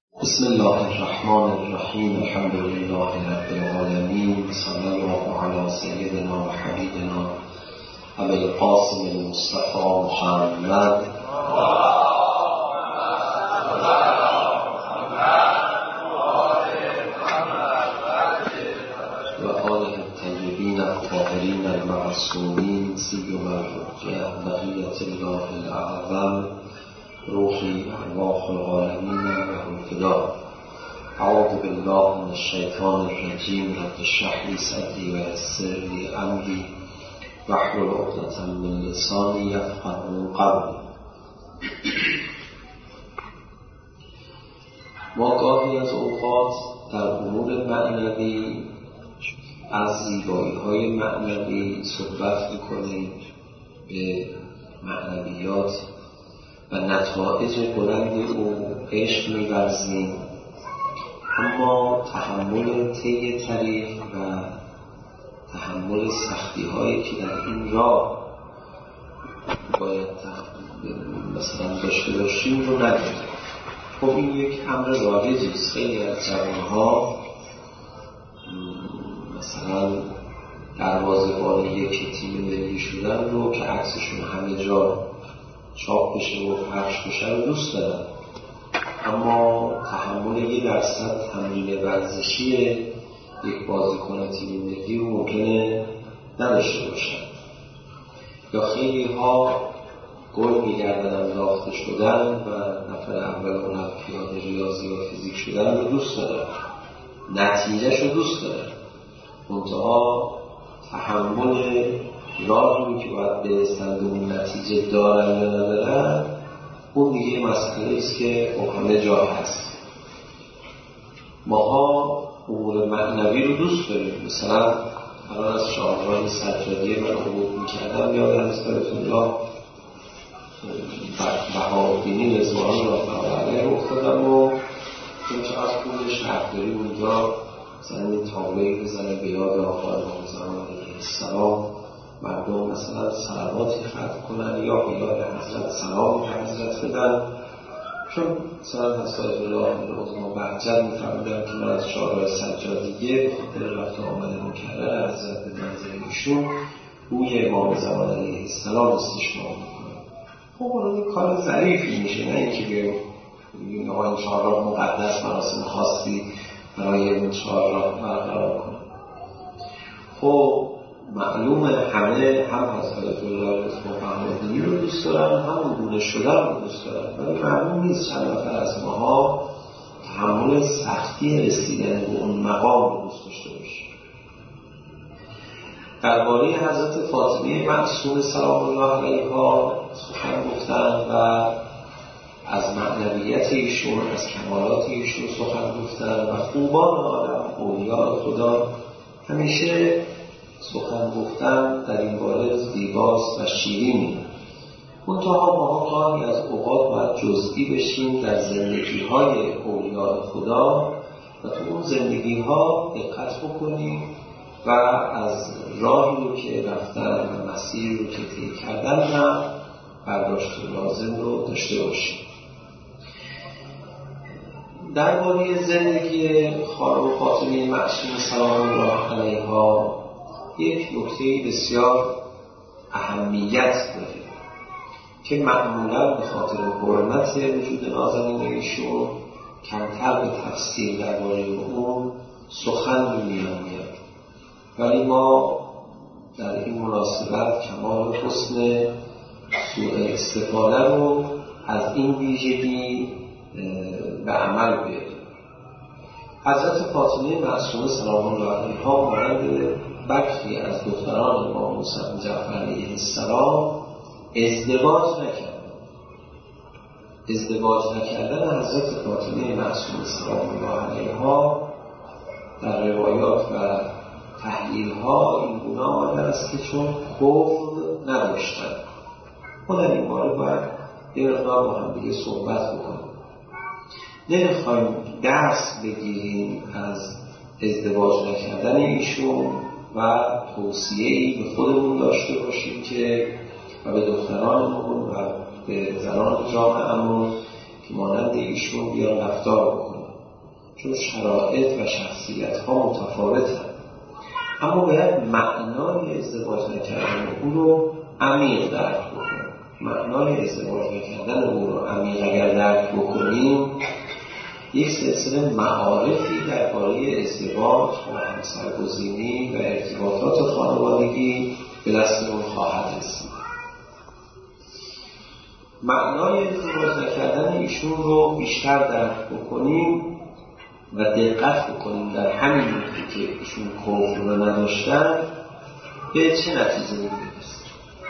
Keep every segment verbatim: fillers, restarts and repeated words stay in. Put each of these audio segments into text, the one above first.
بسم الله الرحمن الرحیم. الحمد لله رب العالمین. صلی الله علی سیدنا و حبیبنا ابی القاسم المصطفى محمد و آله الطیبین الطاهرین المعصومین سیما الحجة بقیة الله الاعظم روحی ارواح العالمین و الفدا. اعوذ بالله من الشیطان الرجیم. رب اشرح لی صدری و یسر لی امری واحلل عقدة من لسانی یفقهوا قولی. ما گاهی از اوقات در امور معنوی از زیبایی های معنوی صحبت میکنیم، به معنویات و نتایج بلند او عشق می‌ورزیم، اما تحمل طی طریق و تحمل سختی هایی که در این راه باید مثلا داشته باشیم رو نداریم. خب این یک امر رایجی است. خیلی از جوانها مثلا دروازه‌بان یک تیم ملی شدن رو که عکسشون همه جا چاپ بشه و پخش بشه رو دوست دارن، اما تحمل یه درصد تمرین ورزشی یک بازیکن تیم ملی رو ممکنه نداشته باشن. یا خیلی ها گل میگردن انداخته شدن و نفر اول المپیاد ریاضی و فیزیک شدن رو دوست دارن، نتیجهش رو دوست دارن، منتها تحمل راهی که باید برسن به اون نتیجه دارن یا ندارن، اون دیگه مسئله است که همه جا هست. ماها امور معنوی رو دوست داریم. مثلا الان از شاهراه سجادیه من عبور میکردم، یاد از الله بهاءالدین رضوانی الله علیه افتادم و چون چه از پول شهرداری اونجا مثلا این تابلوی بزنه به یاد آقا امام زمان علیه السلام، مردم مثلا صلواتی ختم کنن یا به یاد حضرت سلام حضرت بدن. چون مثلا حضرت الله عظما بهجت می‌فرمودن که من از شاهراه سجادیه به خاطر رفت آمده مکرر حضرت به منزل ایشون بوی امام زمان علیه السلام استشمام می‌کنم. خب اون کار ظریفی میشه، نه اینکه بگیم آقا این شاهراه مقدس مراسم خاصی برای این شاهراه برقرار کنه. خب معلومه همه هم حضرت الله عظما رو دوست دارن، هم گونه شدن رو دوست دارن، ولی معلوم نیست چند نفر از ماها تحمل سختی رسیدن به اون مقام رو دوست داشته باشه. درباره حضرت فاطمه معصومه سلام الله علیها سخن گفتن و از معنویت ایشون، از کمالات ایشون سخن گفتن و خوبان عالم اولیاء خدا همیشه سخن گفتن در این باره زیباست و شیرینی. منتها ما گاهی از اوقات باید جزئی بشیم در زندگی های اولیاء خدا و تو اون زندگی ها دقت بکنیم و از راهی رو که رفتن و مسیری رو که طی کردن هم برداشت لازم رو داشته باشیم. درباره زندگی خانم فاطمه معصومه سلام الله علیها یک نکته بسیار اهمیت داره که معمولا به خاطر حرمت وجود نازنین ایشون کمتر به تفصیل درباره اون سخن می‌آید، ولی ما در این مناسبت کمال حسن سوء استفاده رو از این ویژگی به عمل بیاریم. حضرت فاطمه معصومه سلام الله علیها مانند برخی از دختران امام موسی جعفر علیه السلام ازدواج نکردن. ازدواج نکردن حضرت فاطمه معصومه سلام الله علیها در روایات و تحلیل ها این گونه آمده است که چون کفر نداشتن. ما در این باره باید یه مقدار با هم دیگه صحبت بکنیم. نمیخوایم درس بگیریم از ازدواج نکردن ایشون و توصیه‌ای به خودمون داشته باشیم که و به دخترانمون و به زنان جامعه‌مون که مانند ایشون بیان رفتار بکنیم. چون شرایط و شخصیت ها متفاوتن، اما باید معنای ازدواج نکردن او رو عمیق درک بکنیم. معنای ازدواج نکردن او رو عمیق اگر درک بکنیم، یک سلسله معارفی درباره ازدواج و همسرگزینی و ارتباطات خانوادگی به دستمون خواهد رسید. معنای ازدواج نکردن ایشون رو بیشتر درک بکنیم و دقت بکنیم در همین نکته که ایشون کفر رو نداشتن به چه نتیجه می‌رسیم.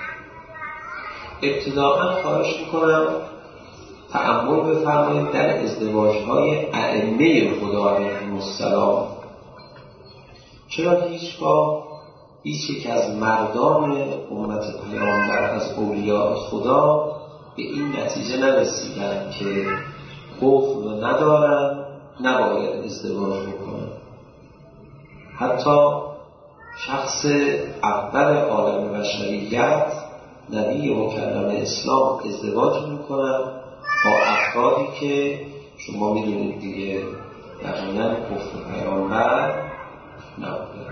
ابتداءً خواهش می‌کنم تأمل بفرمایید در ازدواج‌های ائمه خدا علیهم السلام. چرا هیچگاه هیچ یک از مردان امت پیامبر از اولیاء خدا به این نتیجه نرسیدن که کفر ندارن نباید ازدواج بکنن؟ حتی شخص اول عالم بشریت، نبی مکرم اسلام، ازدواج میکنن با افرادی که شما میدونید دیگه دقیقاً کفر پیامبر نبوده.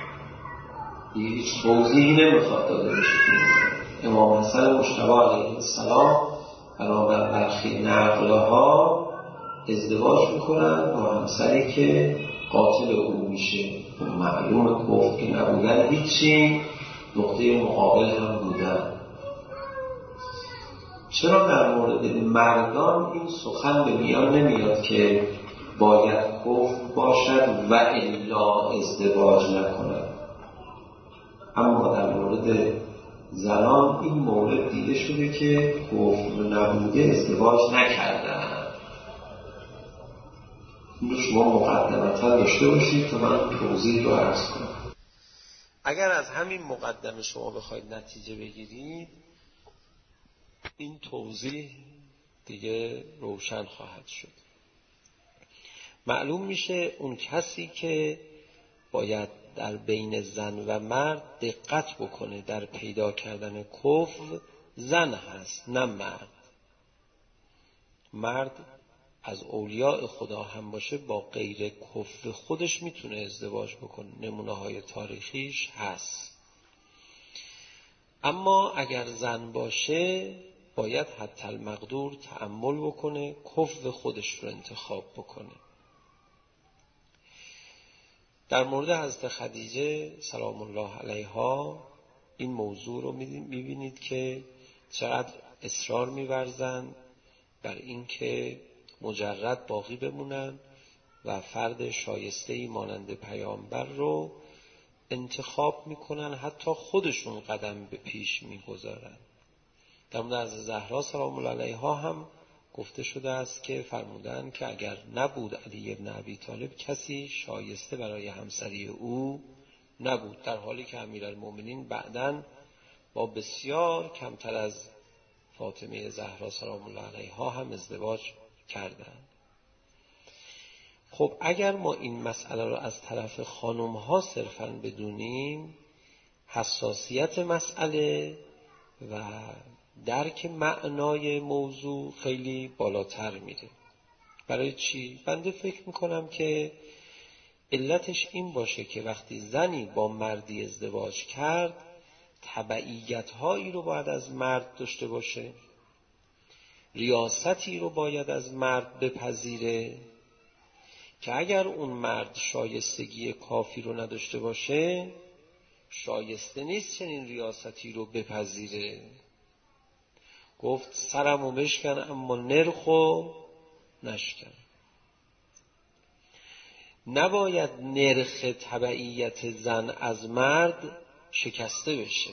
هیچ توضیحی نمیخواد داده بشه. امام حسن مجتبی علیه السلام بنابر برخی نقل‌ها ازدواج میکنن با همسری که قاتل او میشه. معلوم کفر که نبودن هیچی، نقطه مقابل هم بودن. چرا در مورد مردان این سخن به میان نمیاد که باید کفر باشد و الا ازدواج نکنند، اما در مورد زنان این مورد دیده شده که کفر نبوده ازدواج نکردن. این رو شما مقدمتا داشته باشید تا من توضیح رو عرض کنم. اگر از همین مقدمه شما بخواید نتیجه بگیرید، این توضیح دیگه روشن خواهد شد. معلوم میشه اون کسی که باید در بین زن و مرد دقت بکنه در پیدا کردن کفر، زن هست نه مرد. مرد از اولیاء خدا هم باشه با غیر کفر خودش میتونه ازدواج بکنه، نمونه های تاریخیش هست. اما اگر زن باشه باید حتی المقدور تأمل بکنه، کفر خودش رو انتخاب بکنه. در مورد حضرت خدیجه سلام الله علیها این موضوع رو میبینید که چقدر اصرار می‌ورزن بر این که مجرد باقی بمونن و فرد شایسته‌ای مانند پیامبر رو انتخاب میکنن، حتی خودشون قدم به پیش میگذارن. در مورد از زهرا سلام الله علیها هم گفته شده است که فرمودن که اگر نبود علی ابن ابی طالب کسی شایسته برای همسری او نبود، در حالی که امیرالمومنین بعداً با بسیار کمتر از فاطمه زهرا سلام الله علیها هم ازدواج کردند. خب اگر ما این مسئله رو از طرف خانم ها صرفاً بدونیم، حساسیت مسئله و درک معنای موضوع خیلی بالاتر میره. برای چی؟ بنده فکر میکنم که علتش این باشه که وقتی زنی با مردی ازدواج کرد، تبعیت هایی رو باید از مرد داشته باشه، ریاستی رو باید از مرد بپذیره که اگر اون مرد شایستگی کافی رو نداشته باشه، شایسته نیست چنین ریاستی رو بپذیره. گفت سرمو بشکن اما نرخو نشکن. نباید نرخ تبعیت زن از مرد شکسته بشه.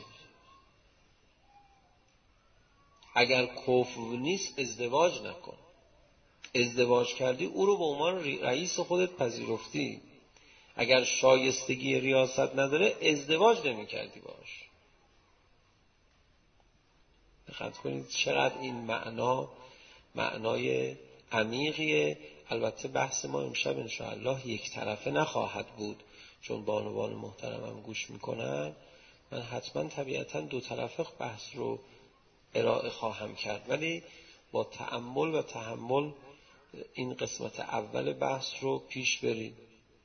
اگر کفر نیست ازدواج نکن. ازدواج کردی او رو به عنوان رئیس خودت پذیرفتی. اگر شایستگی ریاست نداره ازدواج نمی کردی باش. دقت کنید چقدر این معنا معنای عمیقیه. البته بحث ما امشب انشاءالله یک طرفه نخواهد بود، چون بانوان محترمم گوش میکنن. من حتما طبیعتا دو طرفه بحث رو ارائه خواهم کرد، ولی با تأمل و تحمل این قسمت اول بحث رو پیش بریم.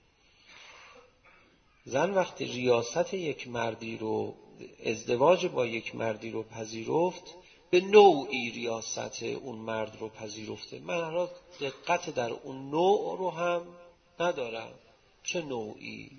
زن وقتی ریاست یک مردی رو، ازدواج با یک مردی رو پذیرفت، به نوعی ریاست اون مرد رو پذیرفته. من حالا دقت در اون نوع رو هم ندارم، چه نوعی.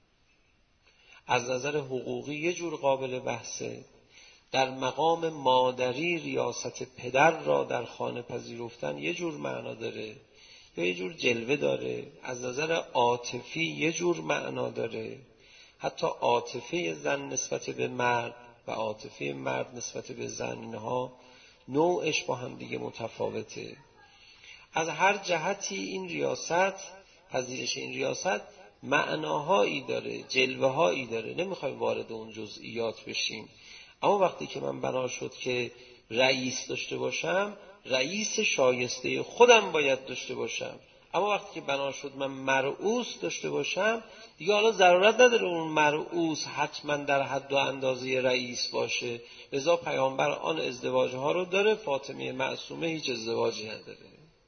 از نظر حقوقی یه جور قابل بحثه، در مقام مادری ریاست پدر را در خانه پذیرفتن یه جور معنا داره یا یه جور جلوه داره. از نظر عاطفی یه جور معنا داره، حتی عاطفه زن نسبت به مرد و عاطفه مرد نسبت به زن، اینها نوعش با هم دیگه متفاوته. از هر جهتی این ریاست، پذیرش این ریاست معناهایی داره، جلوه هایی داره، نمیخوایم وارد اون جزئیات بشیم. اما وقتی که من بنا شد که رئیس داشته باشم، رئیس شایسته خودم باید داشته باشم. اما وقتی که بنا شد من مرعوس داشته باشم، دیگه حالا ضرورت نداره اون مرعوس حتما در حد و اندازه رئیس باشه. لذا پیامبر آن ازدواج ها رو داره، فاطمه معصومه هیچ ازدواجی نداره.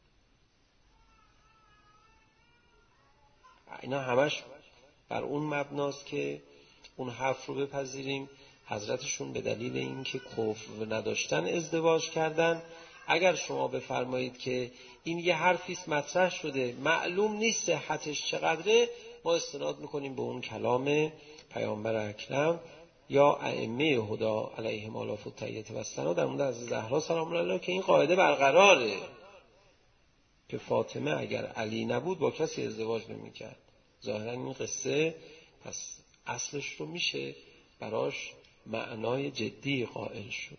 اینا همش بر اون مبناست که اون حرف رو بپذیریم. حضرتشون به دلیل اینکه کفر نداشتن ازدواج کردن. اگر شما بفرمایید که این یه حرفیست مطرح شده، معلوم نیست صحتش چقدره، ما استناد میکنیم به اون کلام پیامبر اکرم یا ائمه هدا علیهم آلاف التحیة و الثنا در مورد حضرت زهرا سلام الله علیها که این قاعده برقراره که فاطمه اگر علی نبود با کسی ازدواج نمیکرد. ظاهرا این قصه پس اصلش رو میشه براش معنای جدی قائل شد.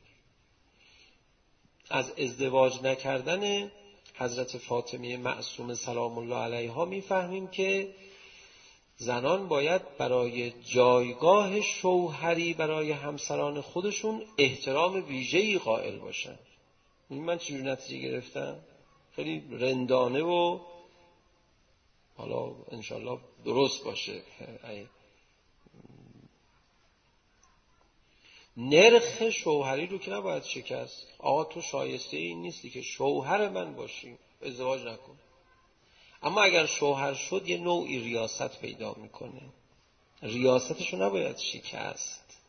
از ازدواج نکردن حضرت فاطمه معصومه سلام الله علیها میفهمیم که زنان باید برای جایگاه شوهری برای همسران خودشون احترام ویژه‌ای قائل باشن. این من چجور نتیجه گرفتم؟ خیلی رندانه و حالا انشالله درست باشه. نرخ شوهری رو که نباید شکست. آقا تو شایسته این نیستی که شوهر من باشی، ازدواج نکن. اما اگر شوهر شد یه نوعی ریاست پیدا میکنه، ریاستشو نباید شکست.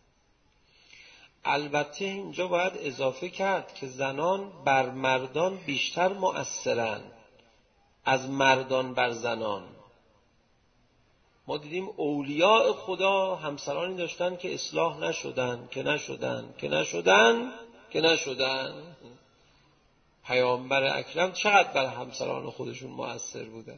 البته اینجا باید اضافه کرد که زنان بر مردان بیشتر مؤثرن از مردان بر زنان. ما دیدیم اولیاء خدا همسرانی داشتن که اصلاح نشدن که نشدن که نشدن که نشدن. پیامبر اکرم چقدر بر همسران خودشون مؤثر بودن.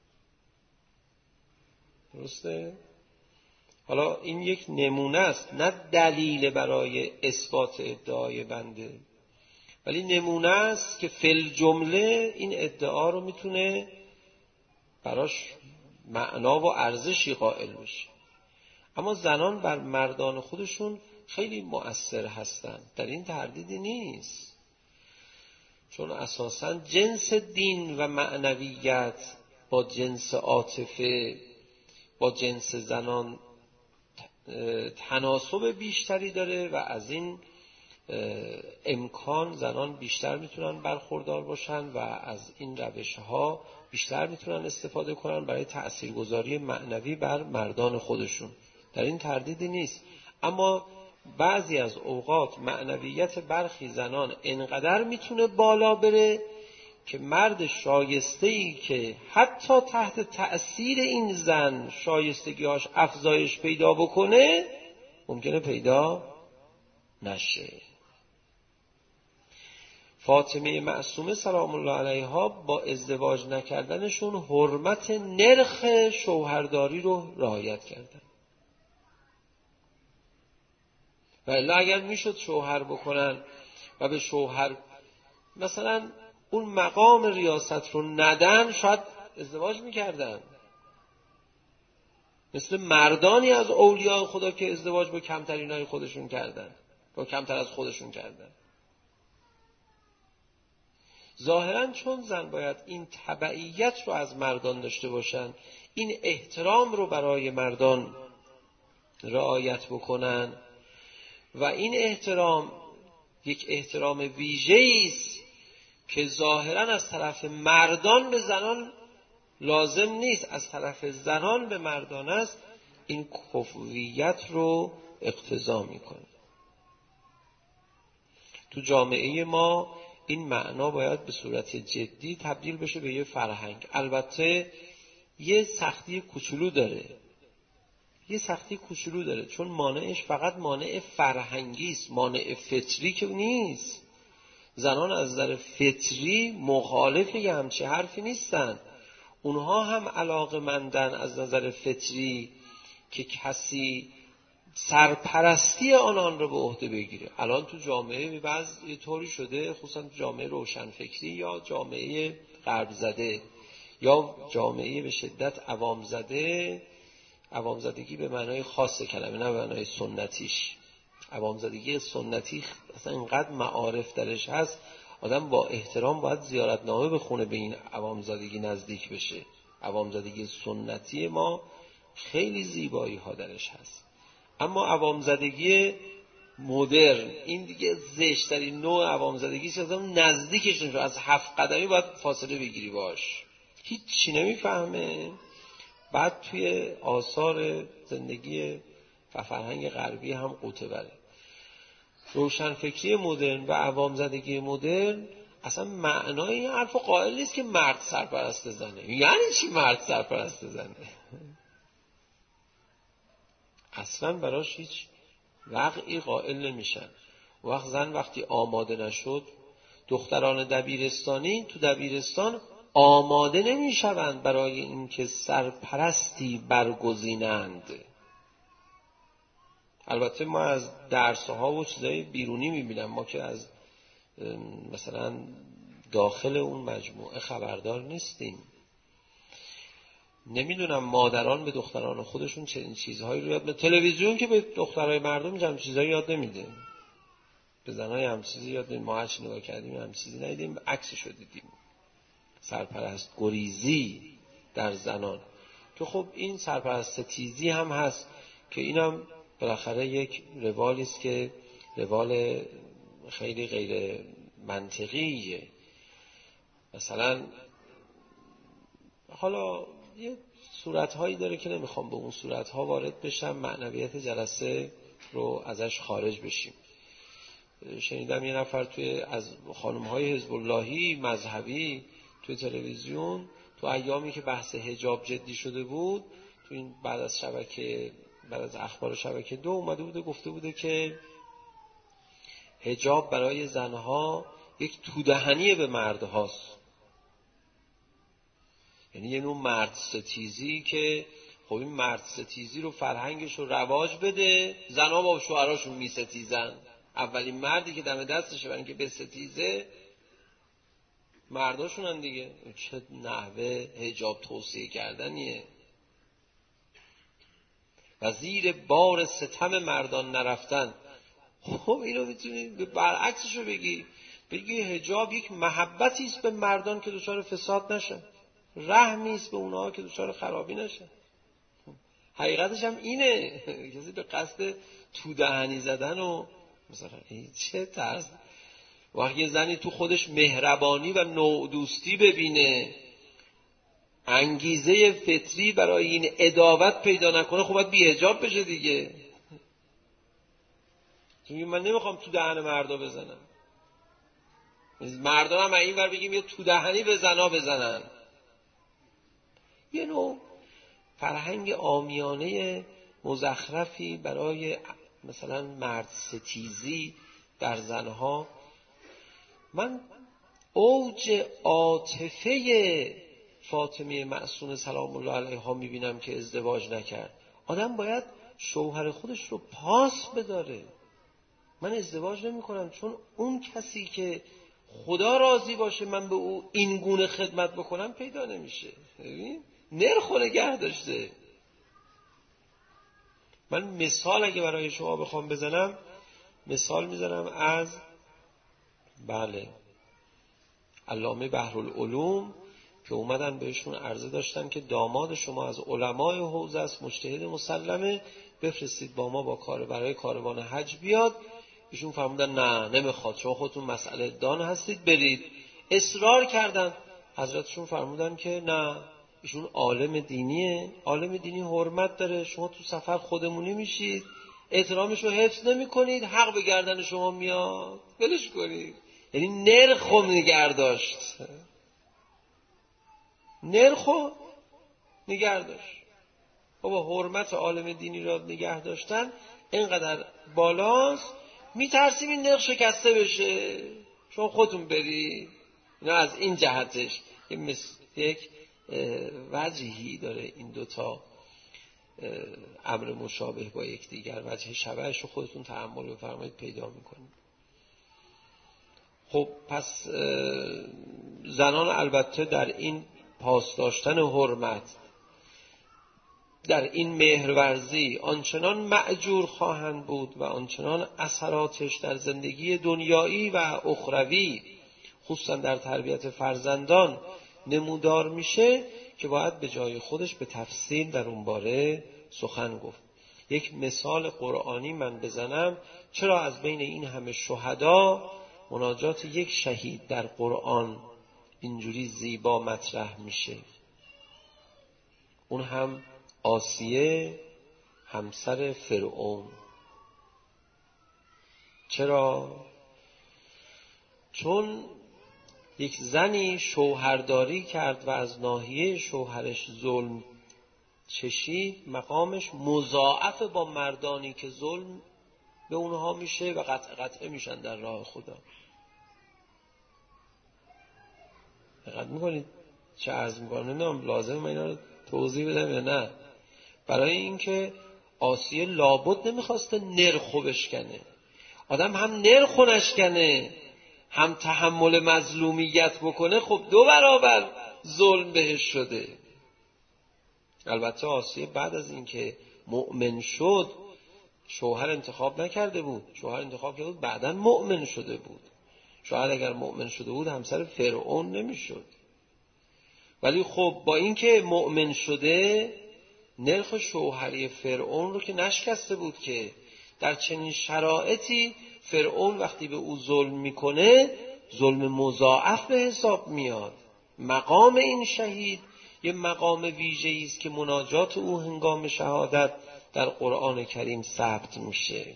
درسته؟ حالا این یک نمونه است، نه دلیل برای اثبات ادعای بنده، ولی نمونه است که فی جمله این ادعا رو میتونه براش معنا و ارزشی قائل بشه. اما زنان بر مردان خودشون خیلی مؤثر هستن، در این تردیدی نیست، چون اساساً جنس دین و معنویت با جنس عاطفه با جنس زنان تناسب بیشتری داره و از این امکان زنان بیشتر میتونن برخوردار باشن و از این روش‌ها بیشتر میتونن استفاده کنن برای تأثیرگذاری معنوی بر مردان خودشون. در این تردیدی نیست. اما بعضی از اوقات معنویت برخی زنان انقدر میتونه بالا بره که مرد شایسته‌ای که حتی تحت تأثیر این زن شایستگی‌هاش افزایش پیدا بکنه ممکنه پیدا نشه. فاطمه معصومه سلام الله علیها با ازدواج نکردنشون حرمت نرخ شوهرداری رو رعایت کردن. و الا اگر میشد شوهر بکنن و به شوهر مثلا اون مقام ریاست رو ندن، شاید ازدواج میکردن. مثل مردانی از اولیاء خدا که ازدواج با کمترینای خودشون کردن، با کمتر از خودشون کردن. ظاهراً چون زن باید این تبعیت رو از مردان داشته باشن، این احترام رو برای مردان رعایت بکنن و این احترام یک احترام ویژه‌ای است که ظاهراً از طرف مردان به زنان لازم نیست، از طرف زنان به مردان است، این کفویت رو اقتضا میکنه. تو جامعه ما این معنا باید به صورت جدی تبدیل بشه به یه فرهنگ. البته یه سختی کوچولو داره، یه سختی کوچولو داره چون مانعش فقط مانع فرهنگی است، مانع فطری که نیست. زنان از نظر فطری مخالف یه همچه حرفی نیستن. اونها هم علاقه‌مندن از نظر فطری که کسی سرپرستی آنان رو به عهده بگیره. الان تو جامعه بعض یه طوری شده، خصوصا تو جامعه روشنفکری یا جامعه غرب زده یا جامعه به شدت عوام زده، عوام زدگی به معنای خاص کلمه نه به معنای سنتیش، عوام زدگی سنتی اصلا اینقدر معارف درش هست آدم با احترام باید زیارتنامه بخونه به این عوام زدگی نزدیک بشه. عوام زدگی سنتی ما خیلی زیبایی ها درش هست، اما عوام زدگی مدرن این دیگه زشترین نوع عوام زدگی است. آدم نزدیکش نمیشه، از هفت قدمی باید فاصله بگیری باش، هیچ چی نمیفهمه. بعد توی آثار زندگی و فرهنگ غربی هم قوطه بره. روشنفکری مدرن و عوام زدگی مدرن اصلا معنای این حرف قائل نیست که مرد سرپرست زنه. یعنی چی مرد سرپرست زنه؟ اصلا براش هیچ وقعی قائل نمیشن. وقت زن وقتی آماده نشد، دختران دبیرستانی تو دبیرستان آماده نمیشوند برای اینکه سرپرستی برگزینند. البته ما از درس‌ها و چیزای بیرونی میبینم، ما که از مثلا داخل اون مجموعه خبردار نیستیم. نمیدونم مادران به دختران خودشون چه این چیزهایی رو یاد میدن. تلویزیون که به دخترای مردم هم چیزایی یاد نمیده، به زنای هم چیزی یاد نمیده. ما هرچی نگاه کردیم هم چیزی ندیدیم، عکسش رو دیدیم، سرپرست گریزی در زنان. که خب این سرپرست ستیزی هم هست که اینم بالاخره یک روالی است که روال خیلی غیر منطقیه. مثلا حالا یه صورتهایی داره که نمیخوام به اون صورتها وارد بشم، معنویت جلسه رو ازش خارج بشیم. شنیدم یه نفر توی از خانم‌های حزب اللهی مذهبی توی تلویزیون تو ایامی که بحث حجاب جدی شده بود، تو این بعد از شبکه بعد از اخبار شبکه دو اومده بوده گفته بوده که حجاب برای زنها یک تودهنی به مردهاست. یعنی یه نوع مرد ستیزی که خب این مرد ستیزی رو فرهنگش رو رواج بده، زنها با شوهراشون می ستیزن. اولین مردی که دم دستشه برای اینکه به ستیزه مرداشونن دیگه. چه نحوه حجاب توصیه کردنیه. و زیر بار ستم مردان نرفتن. خب اینو میتونی برعکسش رو بگی، بگی حجاب یک محبتی است به مردان که دچار فساد نشن، رحمی است به اونها که دچار خرابی نشن. حقیقتش هم اینه. کسی به قصد تو دهنی زدن و مثلا این چه طرز. وقتی زنی تو خودش مهربانی و نوع دوستی ببینه، انگیزه فطری برای این عداوت پیدا نکنه، خب باید بی حجاب بشه دیگه. چون من نمیخوام تو دهن مردا بزنم، مردان هم این ور بگیم یه تو دهنی به زنا بزنن. یه نوع فرهنگ عامیانه مزخرفی برای مثلا مرد ستیزی در زنها. من اوج عاطفه فاطمه معصومه سلام الله علیها میبینم که ازدواج نکرد. آدم باید شوهر خودش رو پاس بداره. من ازدواج نمی کنم چون اون کسی که خدا راضی باشه من به او این گونه خدمت بکنم پیدا نمیشه. ببین نرخ نگه داشته. من مثال اگه برای شما بخوام بزنم، مثال میزنم از بله علامه بحرالعلوم که اومدن بهشون عرضه داشتن که داماد شما از علمای حوزه است، مجتهد مسلمه، بفرستید با ما با کار برای کاروان حج بیاد. ایشون فرمودن نه نمیخواد، شما خودتون مسئله دان هستید، برید. اصرار کردن. حضرتشون فرمودن که نه، ایشون عالم دینیه، عالم دینی حرمت داره، شما تو سفر خودمونی میشید، احترامش رو حفظ نمی کنید، حق به گردن شما میاد، ولش کنید. یعنی نرخو نگه داشت، نرخو نگه داشت. بابا حرمت عالم دینی را نگه داشتن اینقدر بالاست، میترسیم این نرخ شکسته بشه، شما خودتون برید. اینا از این جهتش یک وجهی داره این دوتا امر مشابه با یک دیگر، وجه شبهش رو خودتون تأمل بفرمایید پیدا میکنید. خب پس زنان البته در این پاس داشتن حرمت، در این مهرورزی آنچنان مأجور خواهند بود و آنچنان اثراتش در زندگی دنیایی و اخروی خصوصا در تربیت فرزندان نمودار میشه که باید به جای خودش به تفصیل در اون باره سخن گفت. یک مثال قرآنی من بزنم، چرا از بین این همه شهدا مناجات یک شهید در قرآن اینجوری زیبا مطرح میشه؟ اون هم آسیه همسر فرعون. چرا؟ چون یک زنی شوهرداری کرد و از ناحیه شوهرش ظلم چشید، مقامش مضاعف با مردانی که ظلم به اونها میشه و قطع قطعه میشن در راه خدا. دقت میکنید چه عرض میکنم؟ نمیدونم لازم من اینا رو توضیح بدم یا نه. برای اینکه آسیه لابد نمیخواسته نرخو بشکنه. آدم هم نرخو نشکنه هم تحمل مظلومیت بکنه، خب دو برابر ظلم بهش شده. البته آسیه بعد از اینکه مؤمن شد شوهر انتخاب نکرده بود، شوهر انتخاب کرده بود بعداً مؤمن شده بود. شوهر اگر مؤمن شده بود همسر فرعون نمیشد. ولی خب با اینکه مؤمن شده نرخ شوهری فرعون رو که نشکسته بود، که در چنین شرایطی فرعون وقتی به او ظلم میکنه ظلم مضاعف به حساب میاد. مقام این شهید یه مقام ویژه‌ای است که مناجات او هنگام شهادت در قرآن کریم ثبت میشه.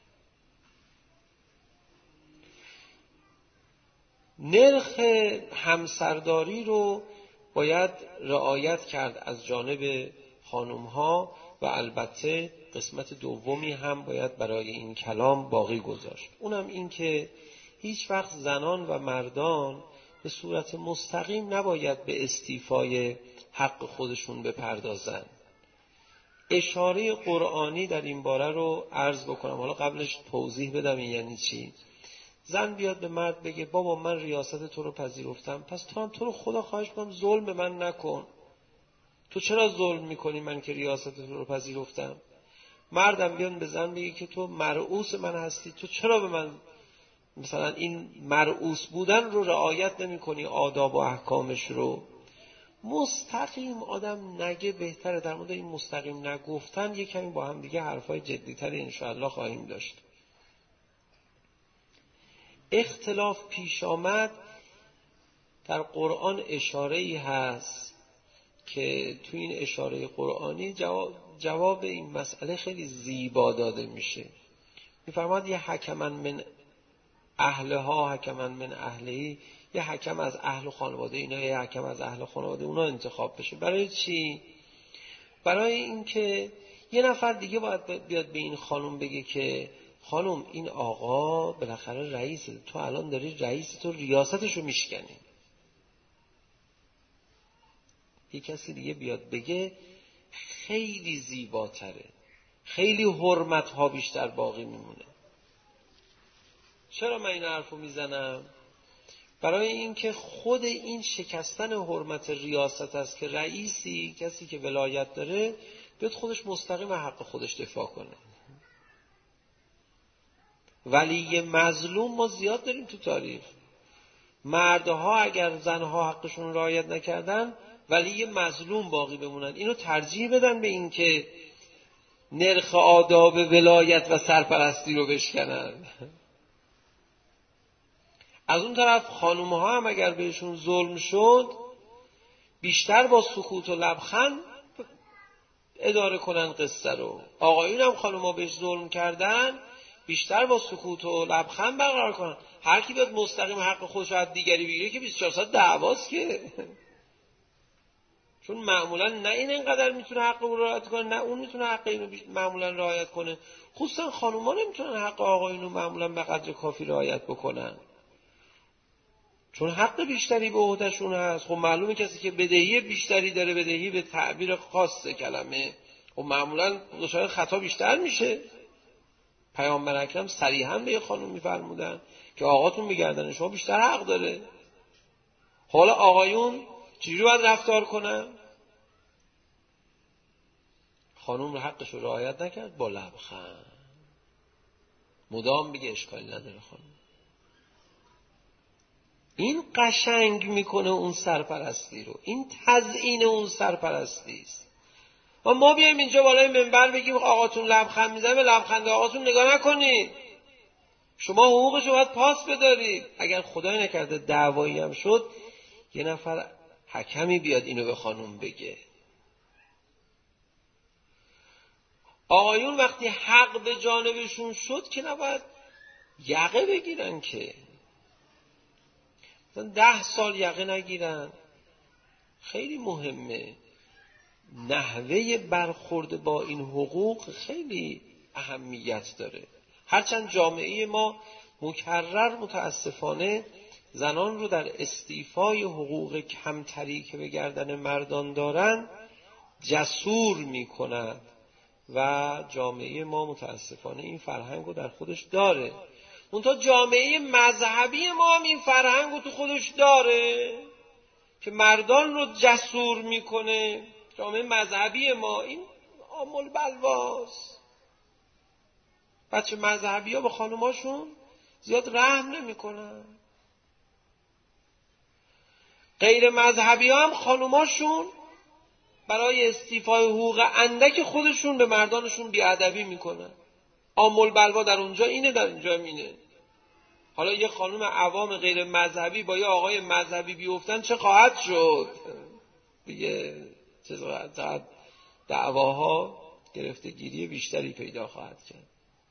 نرخ همسرداری رو باید رعایت کرد از جانب خانم‌ها و البته قسمت دومی هم باید برای این کلام باقی گذاشت. اونم این که هیچ وقت زنان و مردان به صورت مستقیم نباید به استیفای حق خودشون بپردازن. اشاره قرآنی در این باره رو عرض بکنم، حالا قبلش توضیح بدم یعنی چی. زن بیاد به مرد بگه بابا من ریاست تو رو پذیرفتم، پس تو هم تو رو خدا خواهش کنم ظلم به من نکن. تو چرا ظلم میکنی من که ریاست تو رو پذیرفتم؟ مردم بیان به زن بگه که تو مرعوس من هستی، تو چرا به من مثلا این مرعوس بودن رو رعایت نمی کنی، آداب و احکامش رو. مستقیم آدم نگه بهتره. در مورد این مستقیم نگفتن یک کمی با هم دیگه حرفای جدیتری انشاءالله خواهیم داشت. اختلاف پیش آمد، در قرآن اشاره‌ای هست که تو این اشاره قرآنی جواب, جواب این مسئله خیلی زیبا داده میشه. میفرماد یه حکمن من اهلها حکمن من اهلهی، یه حکم از اهل خانواده اینا، یه حکم از اهل خانواده اونا انتخاب بشه. برای چی؟ برای اینکه یه نفر دیگه باید بیاد به این خانم بگه که خانم این آقا بالاخره رئیسه، تو الان داری رئیس تو ریاستشو میشکنی. یه کسی دیگه بیاد بگه خیلی زیباتره، خیلی حرمت ها بیشتر باقی میمونه. چرا من این حرفو میزنم؟ برای اینکه خود این شکستن حرمت ریاست است که رئیسی، کسی که ولایت داره، بیاد خودش مستقیم حق خودش دفاع کنه. ولی مظلوم ما زیاد داریم تو تاریخ. مردها اگر زنها حقشون رعایت نکردن ولی مظلوم باقی بمونن، اینو ترجیح بدن به این که نرخ آداب ولایت و سرپرستی رو بشکنن. از اون طرف خانوم‌ها هم اگر بهشون ظلم شد بیشتر با سکوت و لبخند اداره کنن قصه رو. آقایون هم خانوما بهش ظلم کردن بیشتر با سکوت و لبخند برقرار کنن. هر کی بیاد مستقیم حق خودش از دیگری بگیره که بیست و چهار ساعت دعواست که. چون معمولا نه این اینقدر میتونه حق رو رعایت کنه نه اون میتونه حق اینو معمولا رعایت کنه. خصوصا خانوما نمیتونن حق آقایون رو معمولا به قدر کافی رعایت بکنن، چون حق بیشتری به عهدهشون هست. خب معلومه کسی که بدهی بیشتری داره، بدهی به تعبیر خاص کلمه، خب معمولا دچار خطا بیشتر میشه. پیامبر اکرم صریحا به خانم میفرمودن که آقاتون به گردن شما بیشتر حق داره. حالا آقایون چجوری باید رفتار کنن؟ خانم حقش رو رعایت نکرد، با لبخند مدام بگه اشکالی نداره خانم. این قشنگ میکنه اون سرپرستی رو، این تزیین اون سرپرستی است. و ما بیایم اینجا بالای منبر بگیم آقاتون لبخند میزنه، به لبخند آقاتون نگاه نکنید، شما حقوقش رو باید پاس بدارید. اگر خدای نکرده دعوایی هم شد یه نفر حکمی بیاد اینو به خانم بگه. آقایون وقتی حق به جانبشون شد که نباید یقه بگیرن، که ده سال یقه نگیرن. خیلی مهمه نحوه برخورد با این حقوق، خیلی اهمیت داره. هرچند جامعه ما مکرر متاسفانه زنان رو در استیفای حقوق کمتری که به گردن مردان دارن جسور میکند و جامعه ما متاسفانه این فرهنگ رو در خودش داره. منتها جامعه مذهبی ما هم این فرهنگ رو تو خودش داره که مردان رو جسور میکنه. جامعه مذهبی ما این عامل بلواست. بچه مذهبی ها به خانماشون زیاد رحم نمی کنن. غیر مذهبی ها هم خانماشون برای استیفای حقوق اندک خودشون به مردانشون بیادبی میکنن. عامل بلوا در اونجا اینه، در اینجا اینه. حالا یه خانم عوام غیر مذهبی با یه آقای مذهبی بیفتن چه خواهد شد؟ دیگه چقدر دعواها گرفتگیری بیشتری پیدا خواهد کرد.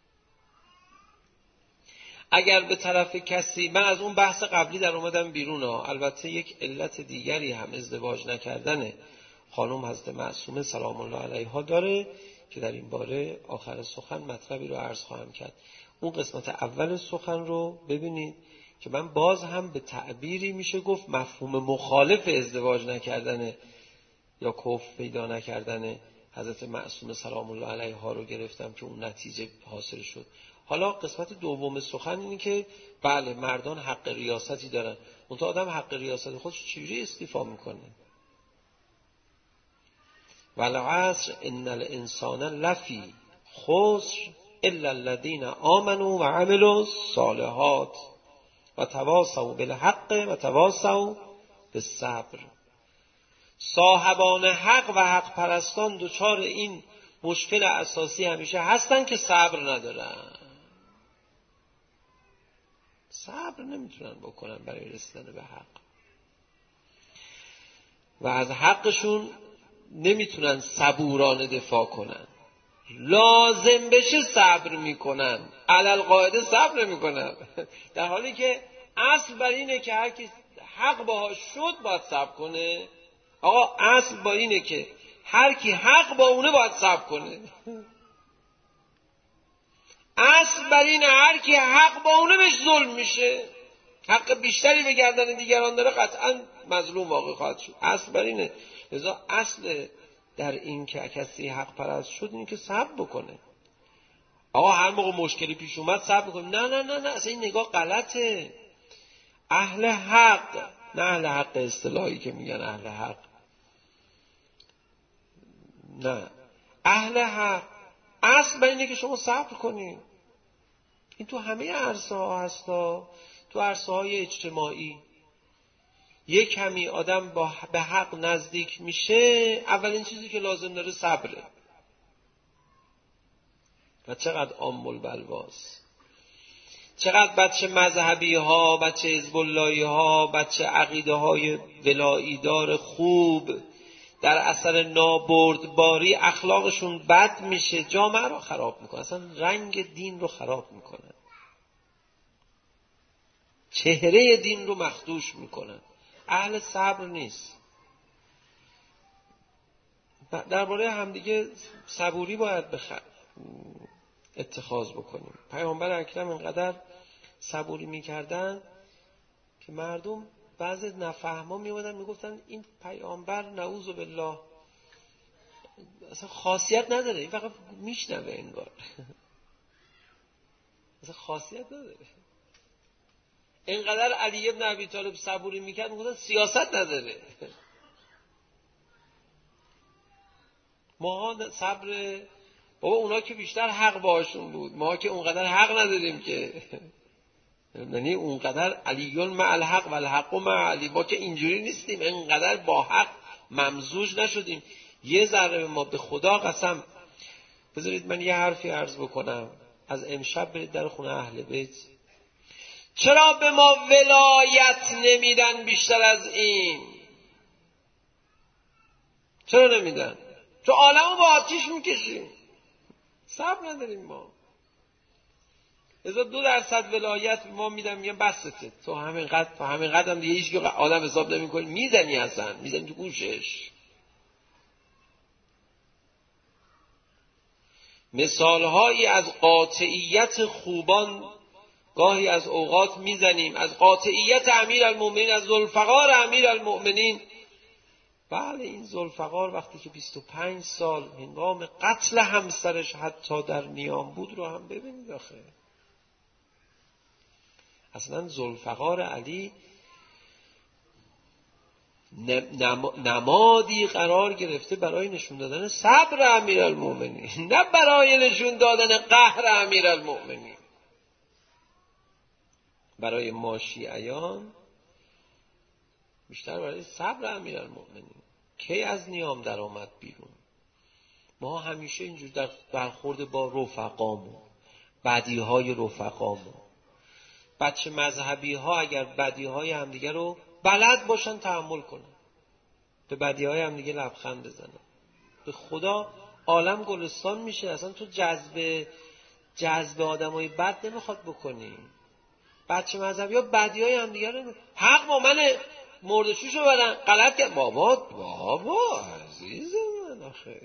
اگر به طرف کسی، من از اون بحث قبلی در اومدم بیرون ها. البته یک علت دیگری هم ازدواج نکردن خانم حضرت معصومه سلام الله علیها داره که در این باره آخر سخن مطلبی رو عرض خواهم کرد. اون قسمت اول سخن رو ببینید که من باز هم به تعبیری میشه گفت مفهوم مخالف ازدواج نکردن یا کفر پیدا نکردن حضرت معصومه سلام الله علیها رو گرفتم که اون نتیجه حاصل شد. حالا قسمت دوم سخن اینه که بله مردان حق ریاستی دارن، منتها آدم حق ریاست خودش چجوری استیفا میکنه؟ والعصر ان الانسان لفی خسر الا الذين آمنوا وعملوا الصالحات وتواصوا بالحق وتواصوا بالصبر. صاحبان حق و حق پرستان دچار این مشکل اساسی همیشه هستن که صبر ندارن. صبر نمیتونن بکنن برای رسیدن به حق و از حقشون نمیتونن صبورانه دفاع کنن. لازم بشه صبر میکنن، علل قاعده صبر نمیکنن، در حالی که اصل بر اینه که هر کی حق باهاش شد باید صبر کنه. آقا اصل با اینه که هر کی حق با اونه باید صبر کنه. اصل بر اینه هر کی حق با اونه بهش ظلم میشه، حق بیشتری به گردن دیگران داره قطعا مظلوم واقع خواهد شد. اصل بر اینه. لذا اصل در این که کسی حق پرست شد این که صبر بکنه. آقا هر موقع مشکلی پیش اومد صبر بکنه. نه نه نه نه اصلا این نگاه غلطه. اهل حق، نه اهل حق اصطلاحی که میگن اهل حق، نه اهل حق اصل بر اینه که شما صبر کنید. این تو همه عرصه ها هستا. تو عرصه های اجتماعی یک کمی آدم با به حق نزدیک میشه، اولین چیزی که لازم داره صبره. و چقدر عامل بلواست. چقدر بچه مذهبی ها، بچه حزب اللهی ها، بچه عقیده های ولاییدار خوب در اثر نابردباری اخلاقشون بد میشه، جامعه رو خراب میکنه، اصلا رنگ دین رو خراب میکنن، چهره دین رو مخدوش میکنن. اهل صبر نیست. درباره همدیگه صبوری باید بخ... اتخاذ بکنیم. پیامبر اکرم اینقدر صبوری میکردن که مردم بعضی نفهما میومدن میگفتن این پیامبر نعوذ بالله اصلا خاصیت نداره، این فقط میشنوه انگار اصلا خاصیت نداره. اینقدر علی ابن ابی طالب صبوری میکرد میگفتن سیاست نداره. ما صبر بابا اونا که بیشتر حق باشون بود، ما که اونقدر حق نداریم که، یعنی اونقدر علیون مع الحق و الحق مع علی، ما که اینجوری نیستیم، اینقدر با حق ممزوج نشدیم. یه ذره ما به خدا قسم. بذارید من یه حرفی عرض بکنم. از امشب برید در خونه اهل بیت، چرا به ما ولایت نمیدن بیشتر از این؟ چرا نمیدن؟ تو عالمو با آتیش میکشیم، صبر نداریم ما. ازا دو درصد ولایت ما میدم، میگم بسته، تو همینقدر تو همینقدر هم دیگه هیچ که آدم حساب نمیکنی، میزنی اصلا میزنی تو گوشش. مثالهایی از قاطعیت خوبان گاهی از اوقات میزنیم، از قاطعیت امیرالمومنین، از ذوالفقار امیرالمومنین. بله این ذوالفقار وقتی که بیست و پنج سال هنگام قتل همسرش حتی در نیام بود رو هم ببینید آخه. اصلا ذوالفقار علی نمادی قرار گرفته برای نشون دادن صبر امیرالمومنین، نه برای نشون دادن قهر امیرالمومنین. برای ما شیعیان بیشتر برای صبر امیرالمومنین. کی از نیام در آمد بیرون؟ ما همیشه اینجور در برخورد با رفقامون، بدیهای رفقامون. بچه مذهبی ها اگر بدی های همدیگه رو بلد باشن تحمل کنن، به بدی های همدیگه لبخند بزنن، به خدا عالم گلستان میشه. اصلا تو جذب جذب آدمای بد نمیخواد بکنی. بچه مذهبی ها بدی های همدیگه رو حق با من مردشوشو بدن غلط کرد. بابا بابا عزیز من آخه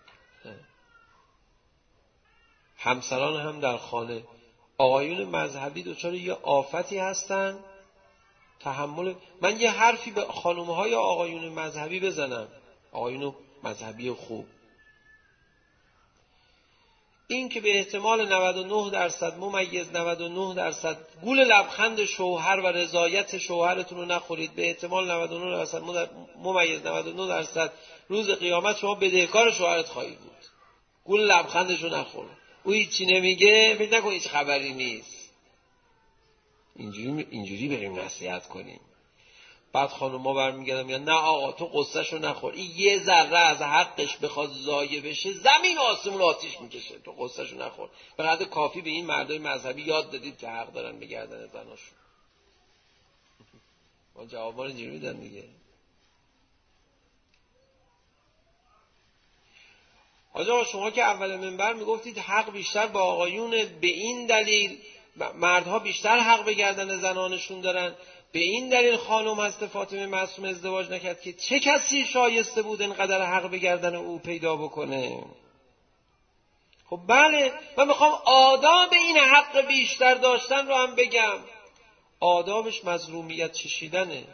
همسران هم در خانه آقایون مذهبی دچار یه آفتی هستن تحمل. من یه حرفی به خانم‌های آقایون مذهبی بزنم، آقایون مذهبی خوب، این که به احتمال نود و نه درصد ممیز نود و نه درصد گول لبخند شوهر و رضایت شوهرتون رو نخورید، به احتمال نود و نه درصد ممیز نود و نه درصد روز قیامت شما بدهکار شوهرت خواهید بود. گول لبخندش رو نخور، او هیچی نمیگه، فکر نکن هیچ خبری نیست. اینجوری اینجوری بریم نصیحت کنیم. بعد خانوما برمیگردن میگن نه آقا تو قصه‌شو نخور، این یه ذره از حقش بخواد ضایع بشه زمین و آسمون آتیش میکشه، تو قصه‌شو نخور. به قدر کافی به این مردای مذهبی یاد دادید که حق دارن بگردن زناشون. ما جوابا رو اینجوری میدن دیگه. آقا شما که اول منبر میگفتید حق بیشتر با آقایون، به این دلیل مردها بیشتر حق به گردن زنانشون دارن، به این دلیل خانم هست فاطمه معصومه ازدواج نکرد که چه کسی شایسته بود اینقدر حق به گردن او پیدا بکنه. خب بله، من میخوام آداب این حق بیشتر داشتن رو هم بگم. آدابش مظلومیت چشیدنه.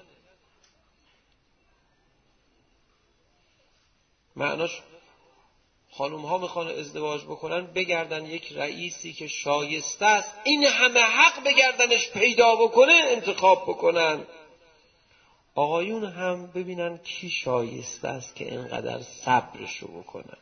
معناش خانوم ها میخوان ازدواج بکنن بگردن یک رئیسی که شایسته است این همه حق بگردنش پیدا بکنه انتخاب بکنن. آقایون هم ببینن کی شایسته است که اینقدر صبرشو بکنن،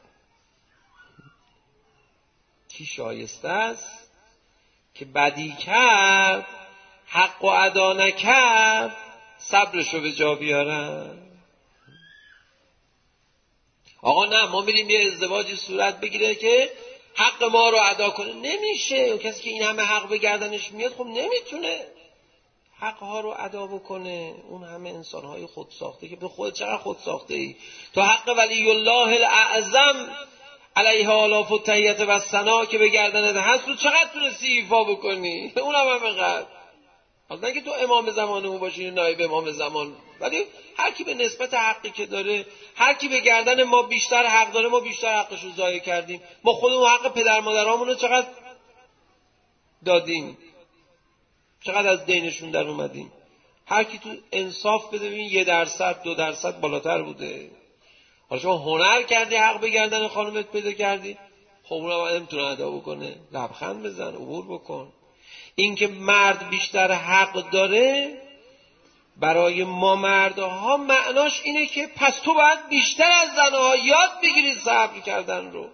کی شایسته است که بدی کرد حق و ادا نکرد صبرشو به جا بیارن. آقا نه ما میریم یه ازدواجی صورت بگیره که حق ما رو ادا کنه. نمیشه. کسی که این همه حق به گردنش میاد خب نمیتونه حق ها رو ادا بکنه. اون همه انسان های خود ساخته که به خود چقدر خود ساخته ای. تو حق ولی الله الاعظم علیه آلاف و تحیت و ثنا که به گردنت هست تو چقدر تونستی ایفا بکنی؟ اونم هم اینقدر. حالا نه که تو امام زمان اون باشی نایب امام زمان، ولی هر کی به نسبت حقی که داره، هر کی به گردن ما بیشتر حق داره ما بیشتر حقش رو ضایع کردیم. ما خودمون حق پدر مادرامون رو چقدر دادیم، چقدر از دینشون در اومدیم. هر کی تو انصاف بده ببین یه درصد دو درصد بالاتر بوده. حالا شما هنر کردی حق به گردن خانومت پیدا کردی، خب اونم نمیتونه ادا بکنه. لبخند بزن، عبور بکن. این که مرد بیشتر حق داره برای ما مردها معناش اینه که پس تو باید بیشتر از زنها یاد بگیری صبر کردن رو.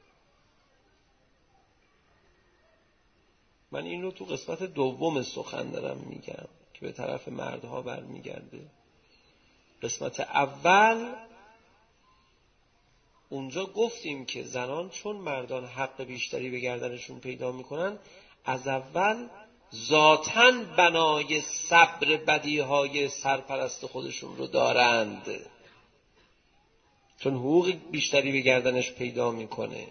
من این رو تو قسمت دوم سخن دارم میگم که به طرف مردها برمیگرده. قسمت اول اونجا گفتیم که زنان چون مردان حق بیشتری به گردنشون پیدا میکنن از اول ذاتاً بنای صبر بدیهای سرپرست خودشون رو دارند، چون حقوق بیشتری به گردنش پیدا میکنه.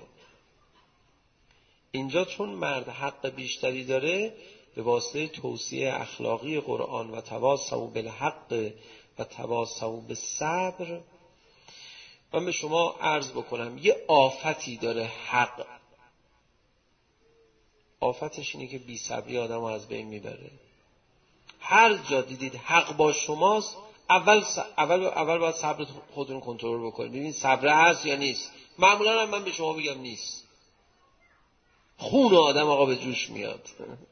اینجا چون مرد حق بیشتری داره به واسطه توصیه اخلاقی قرآن و تواصوا بالحق و تواصوا بالصبر، من به شما عرض بکنم یه آفتی داره حق. آفتش اینه که بی صبری آدم رو از بین میبره. هر جا دیدید حق با شماست اول اول اول باید صبر خودتون کنترل بکنید. ببین صبر هست یا نیست. معمولا هم من به شما بگم نیست. خون آدم آقا به جوش میاد.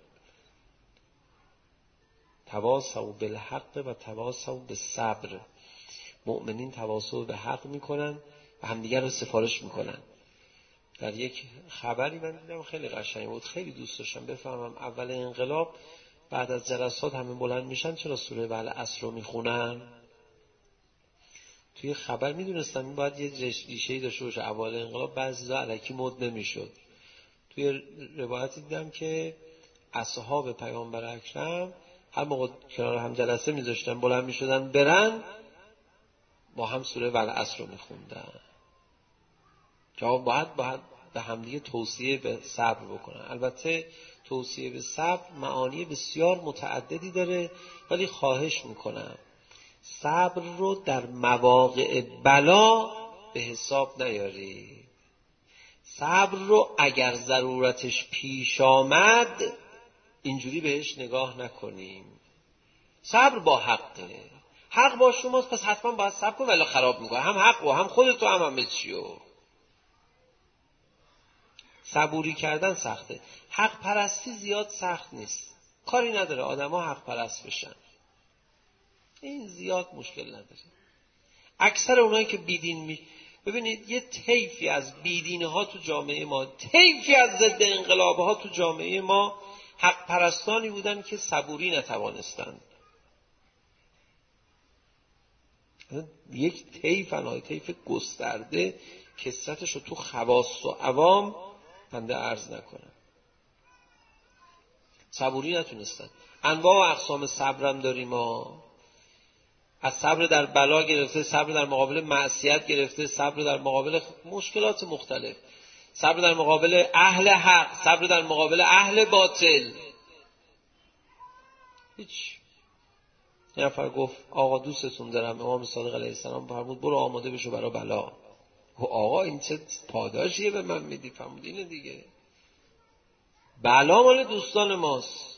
تواصوا بالحق و تواصوا بالصبر. مؤمنین تواصل به حق میکنن و همدیگر رو سفارش میکنن. در یک خبری من دیدم خیلی قشنگ بود، خیلی دوست داشتم بفهمم. اول انقلاب بعد از جلسات همه بلند میشن چرا سوره والعصر رو میخونن؟ توی خبر میدونستم این باید یه ریشه‌ای داشته باشه. اول انقلاب بعضی‌ها الکی مد نمیشد. توی روایتی دیدم که اصحاب پیامبر اکرم هر موقع کنار هم جلسه میذاشتن بلند میشدن برن با هم سوره والعصر رو میخوندن. جواب باید باید به همدیگه توصیه به صبر بکنن. البته توصیه به صبر معانی بسیار متعددی داره، ولی خواهش میکنم صبر رو در مواقع بلا به حساب نیارید. صبر رو اگر ضرورتش پیش آمد اینجوری بهش نگاه نکنیم. صبر با حقه، حق با شماست پس حتما باید صبر کن ولی خراب میکنه هم حق و هم خودتو هم همه چیو. صبوری کردن سخته. حق پرستی زیاد سخت نیست، کاری نداره آدم ها حق پرست بشن، این زیاد مشکل نداره. اکثر اونایی که بیدین می ببینید یه طیفی از بیدینه ها تو جامعه ما، طیفی از ضد انقلاب ها تو جامعه ما حق پرستانی بودن که صبوری نتوانستند. یک طیف انهای طیف گسترده کثرتش رو تو خواص و عوام بنده عرض نکنم صبوری نتونستن. انواع و اقسام صبرم داریم ما، از صبر در بلا گرفته، صبر در مقابل معصیت گرفته، صبر در مقابل مشکلات مختلف، صبر در مقابل اهل حق، صبر در مقابل اهل باطل. هیچ. یه نفر گفت آقا دوستتون دارم، امام صادق علیه السلام فرمود برو آماده بشو برای بلا. آقا این چه پاداشیه به من میدی؟ فرمود اینه دیگه، بلا مال دوستان ماست.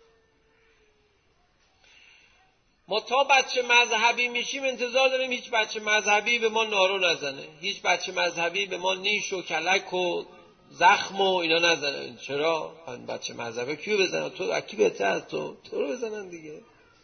ما تا بچه مذهبی میشیم انتظار داریم هیچ بچه مذهبی به ما نارو نزنه، هیچ بچه مذهبی به ما نیش و کلک و زخم و اینا نزنه. چرا؟ بچه مذهبی کیو بزنن؟ تو اکی بهتر از تو تو رو بزنن دیگه.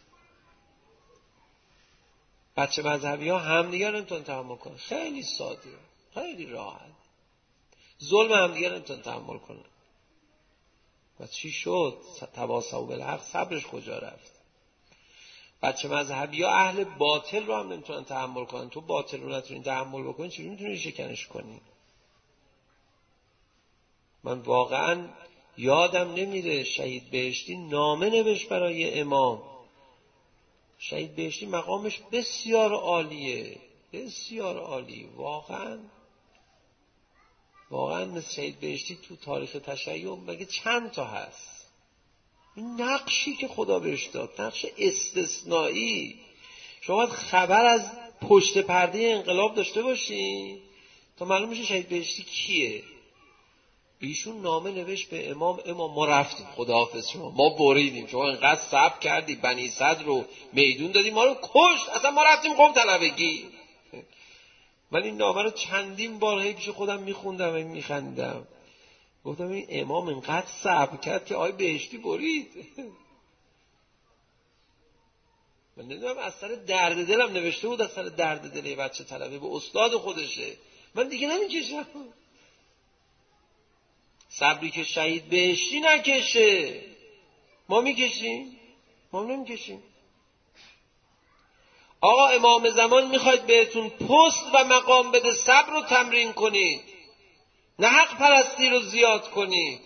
بچه مذهبی ها همدیگر نمیتونن تحمل کنن، خیلی ساده، خیلی راحت ظلم همدیگر نمیتونن تحمل کنن. و چی شد؟ تواصوا بالحق صبرش کجا رفت؟ بچه مذهبی ها اهل باطل رو هم نمیتونن تحمل کنن. تو باطل رو نتونین تحمل بکنین چجوری میتونی شکنش کنی؟ من واقعا یادم نمیره شهید بهشتی نامه نوشت برای امام. شهید بهشتی مقامش بسیار عالیه، بسیار عالی. واقعا واقعا مثل شهید بهشتی تو تاریخ تشیع مگه چند تا هست؟ این نقشی که خدا بهش داد، نقش استثنایی. شما باید خبر از پشت پرده انقلاب داشته باشین تا معلوم میشه شهید بهشتی کیه. ایشون نامه نوشت به امام: امام ما رفتیم، خداحافظ شما، ما بریدیم، شما انقدر صبر کردی، بنی صدر رو میدون دادی، ما رو کشت، اصلا ما رفتیم قم طلبگی. من این نامه رو چندین بار هی پیش خودم میخوندم و میخندم. گفتم این امام انقدر صبر کرد که آی بهشتی برید. من نمیدونم از سر درد دلم نوشته بود، از سر درد دل یه بچه طلبه به استاد خودشه. من دیگه نمیکشم. صبری که شهید بهشتی نکشه ما میکشیم؟ ما نمیکشیم. آقا امام زمان میخواید بهتون پست و مقام بده، صبر رو تمرین کنید، نه حق پرستی رو زیاد کنید.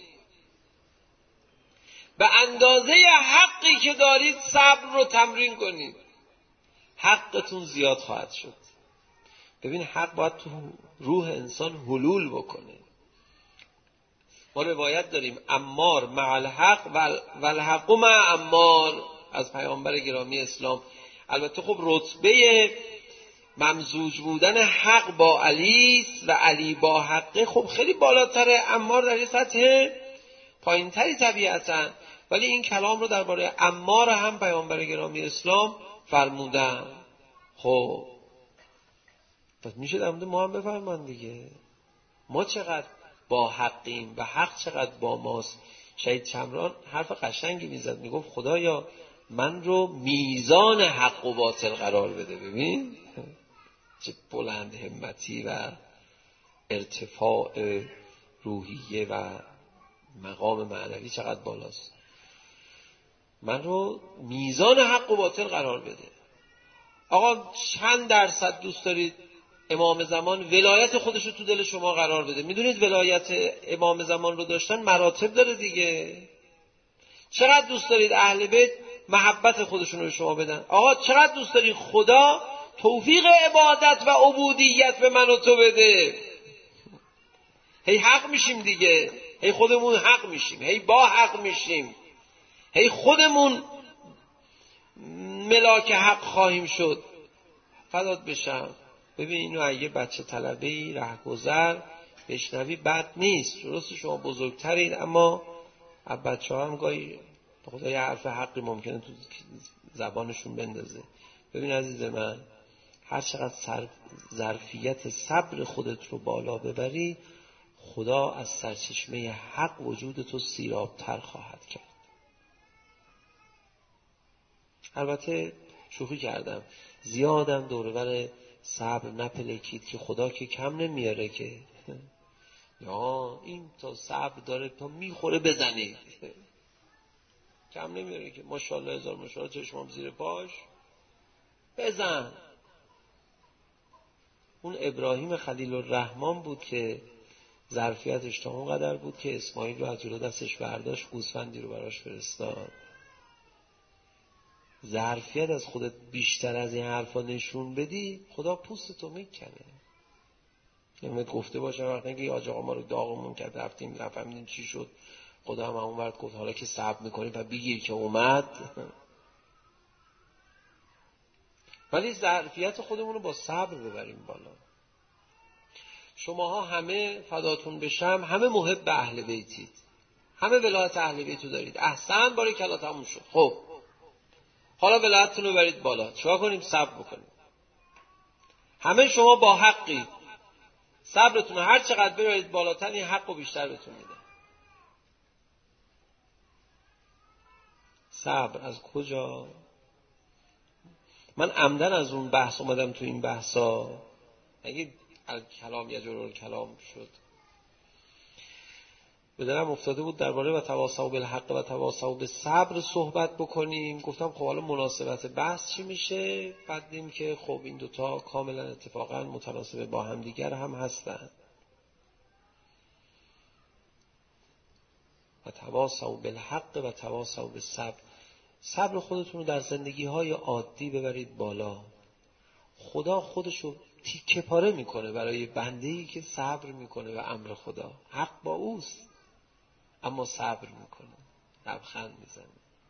به اندازه حقی که دارید صبر رو تمرین کنید، حقتون زیاد خواهد شد. ببین حق باید تو روح انسان حلول بکنه. ما روایت داریم عمار مع الحق و الحق مع عمار از پیامبر گرامی اسلام. البته خب رتبه ممزوج بودن حق با علی و علی با حق خب خیلی بالاتره، عمار در یه سطح پایینتری طبیعتا، ولی این کلام رو درباره عمار هم پیامبر گرامی اسلام فرمودن. خب پس میشه در مورد ما هم بفرمان دیگه، ما چقدر با حقیم و حق چقدر با ماست. شهید شمران حرف قشنگی میزد، میگفت خدایا من رو میزان حق و باطل قرار بده. ببین چه بلند همتی و ارتفاع روحیه و مقام معنوی چقدر بالاست. من رو میزان حق و باطل قرار بده. آقا چند درصد دوست دارید امام زمان ولایت خودش رو تو دل شما قرار بده؟ میدونید ولایت امام زمان رو داشتن مراتب داره دیگه. چقدر دوست دارید اهل بیت محبت خودشون رو به شما بدن؟ آقا چقدر دوست دارید خدا توفیق عبادت و عبودیت به من و تو بده؟ هی حق میشیم دیگه، هی خودمون حق میشیم، هی با حق میشیم، هی خودمون ملاک حق خواهیم شد. فدات بشم. ببین اینو اگه بچه طلبه‌ای رهگذر بشنوی بد نیست. درسته شما بزرگترید، اما بچه ها هم گاهی به خدا یه حرف حقی ممکنه تو زبانشون بندازه. ببین عزیز من، هر چقدر ظرفیت صبر خودت رو بالا ببری، خدا از سرچشمه حق وجود تو سیرابتر خواهد کرد. البته شوخی کردم، زیادم دوربر صبر نپلکید که خدا که کم نمیاره که یا این تا صبر داره تا میخوره بزنید، کم نمیاره که. ماشاءالله هزار ماشاءالله، چشمام زیر پاش، بزن. اون ابراهیم خلیل الرحمن بود که ظرفیتش تا اون قدر بود که اسماعیل رو از جلو دستش برداشت، گوسفندی رو براش فرستاد. ظرفیت از خودت بیشتر از این حرفا نشون بدی، خدا پوستتو میکنه. نمیت گفته باشه وقتی که آج آقا ما رو داغمون کرد رفتیم نفهمیدیم چی شد، خدا هم اون ورد گفت حالا که صبر میکنیم و بگیر که اومد. ولی ظرفیت خودمون رو با صبر ببریم بالا. شماها همه فداتون بشم، همه محب اهل بیتید، همه ولایت اهل بیتو دارید. احسن، باری کلا تموم شد. خب حالا ولایتتون رو برید بالا، چیکار کنیم؟ صبر بکنیم. همه شما با حقی، صبرتون رو هر چقدر ببرید بالاتر، این حق رو بیشتر بهتون میده. صبر از کجا؟ من عمدن از اون بحث اومدم تو این بحثا، اگه الکلام یجر الکلام شد، به دلم افتاده بود درباره و تواصوا بالحق و تواصوا بالصبر صحبت بکنیم. گفتم خب حالا مناسبت بحث چی میشه؟ بعد دیدیم که خب این دوتا کاملا اتفاقا متناسب با هم دیگر هم هستن. و تواصوا بالحق و تواصوا بالصبر. صبر خودتون رو در زندگی های عادی ببرید بالا. خدا خودشو تیکه پاره میکنه برای بنده‌ای که صبر میکنه و امر خدا. حق با اوست اما صبر میکنه، لبخند میزنه.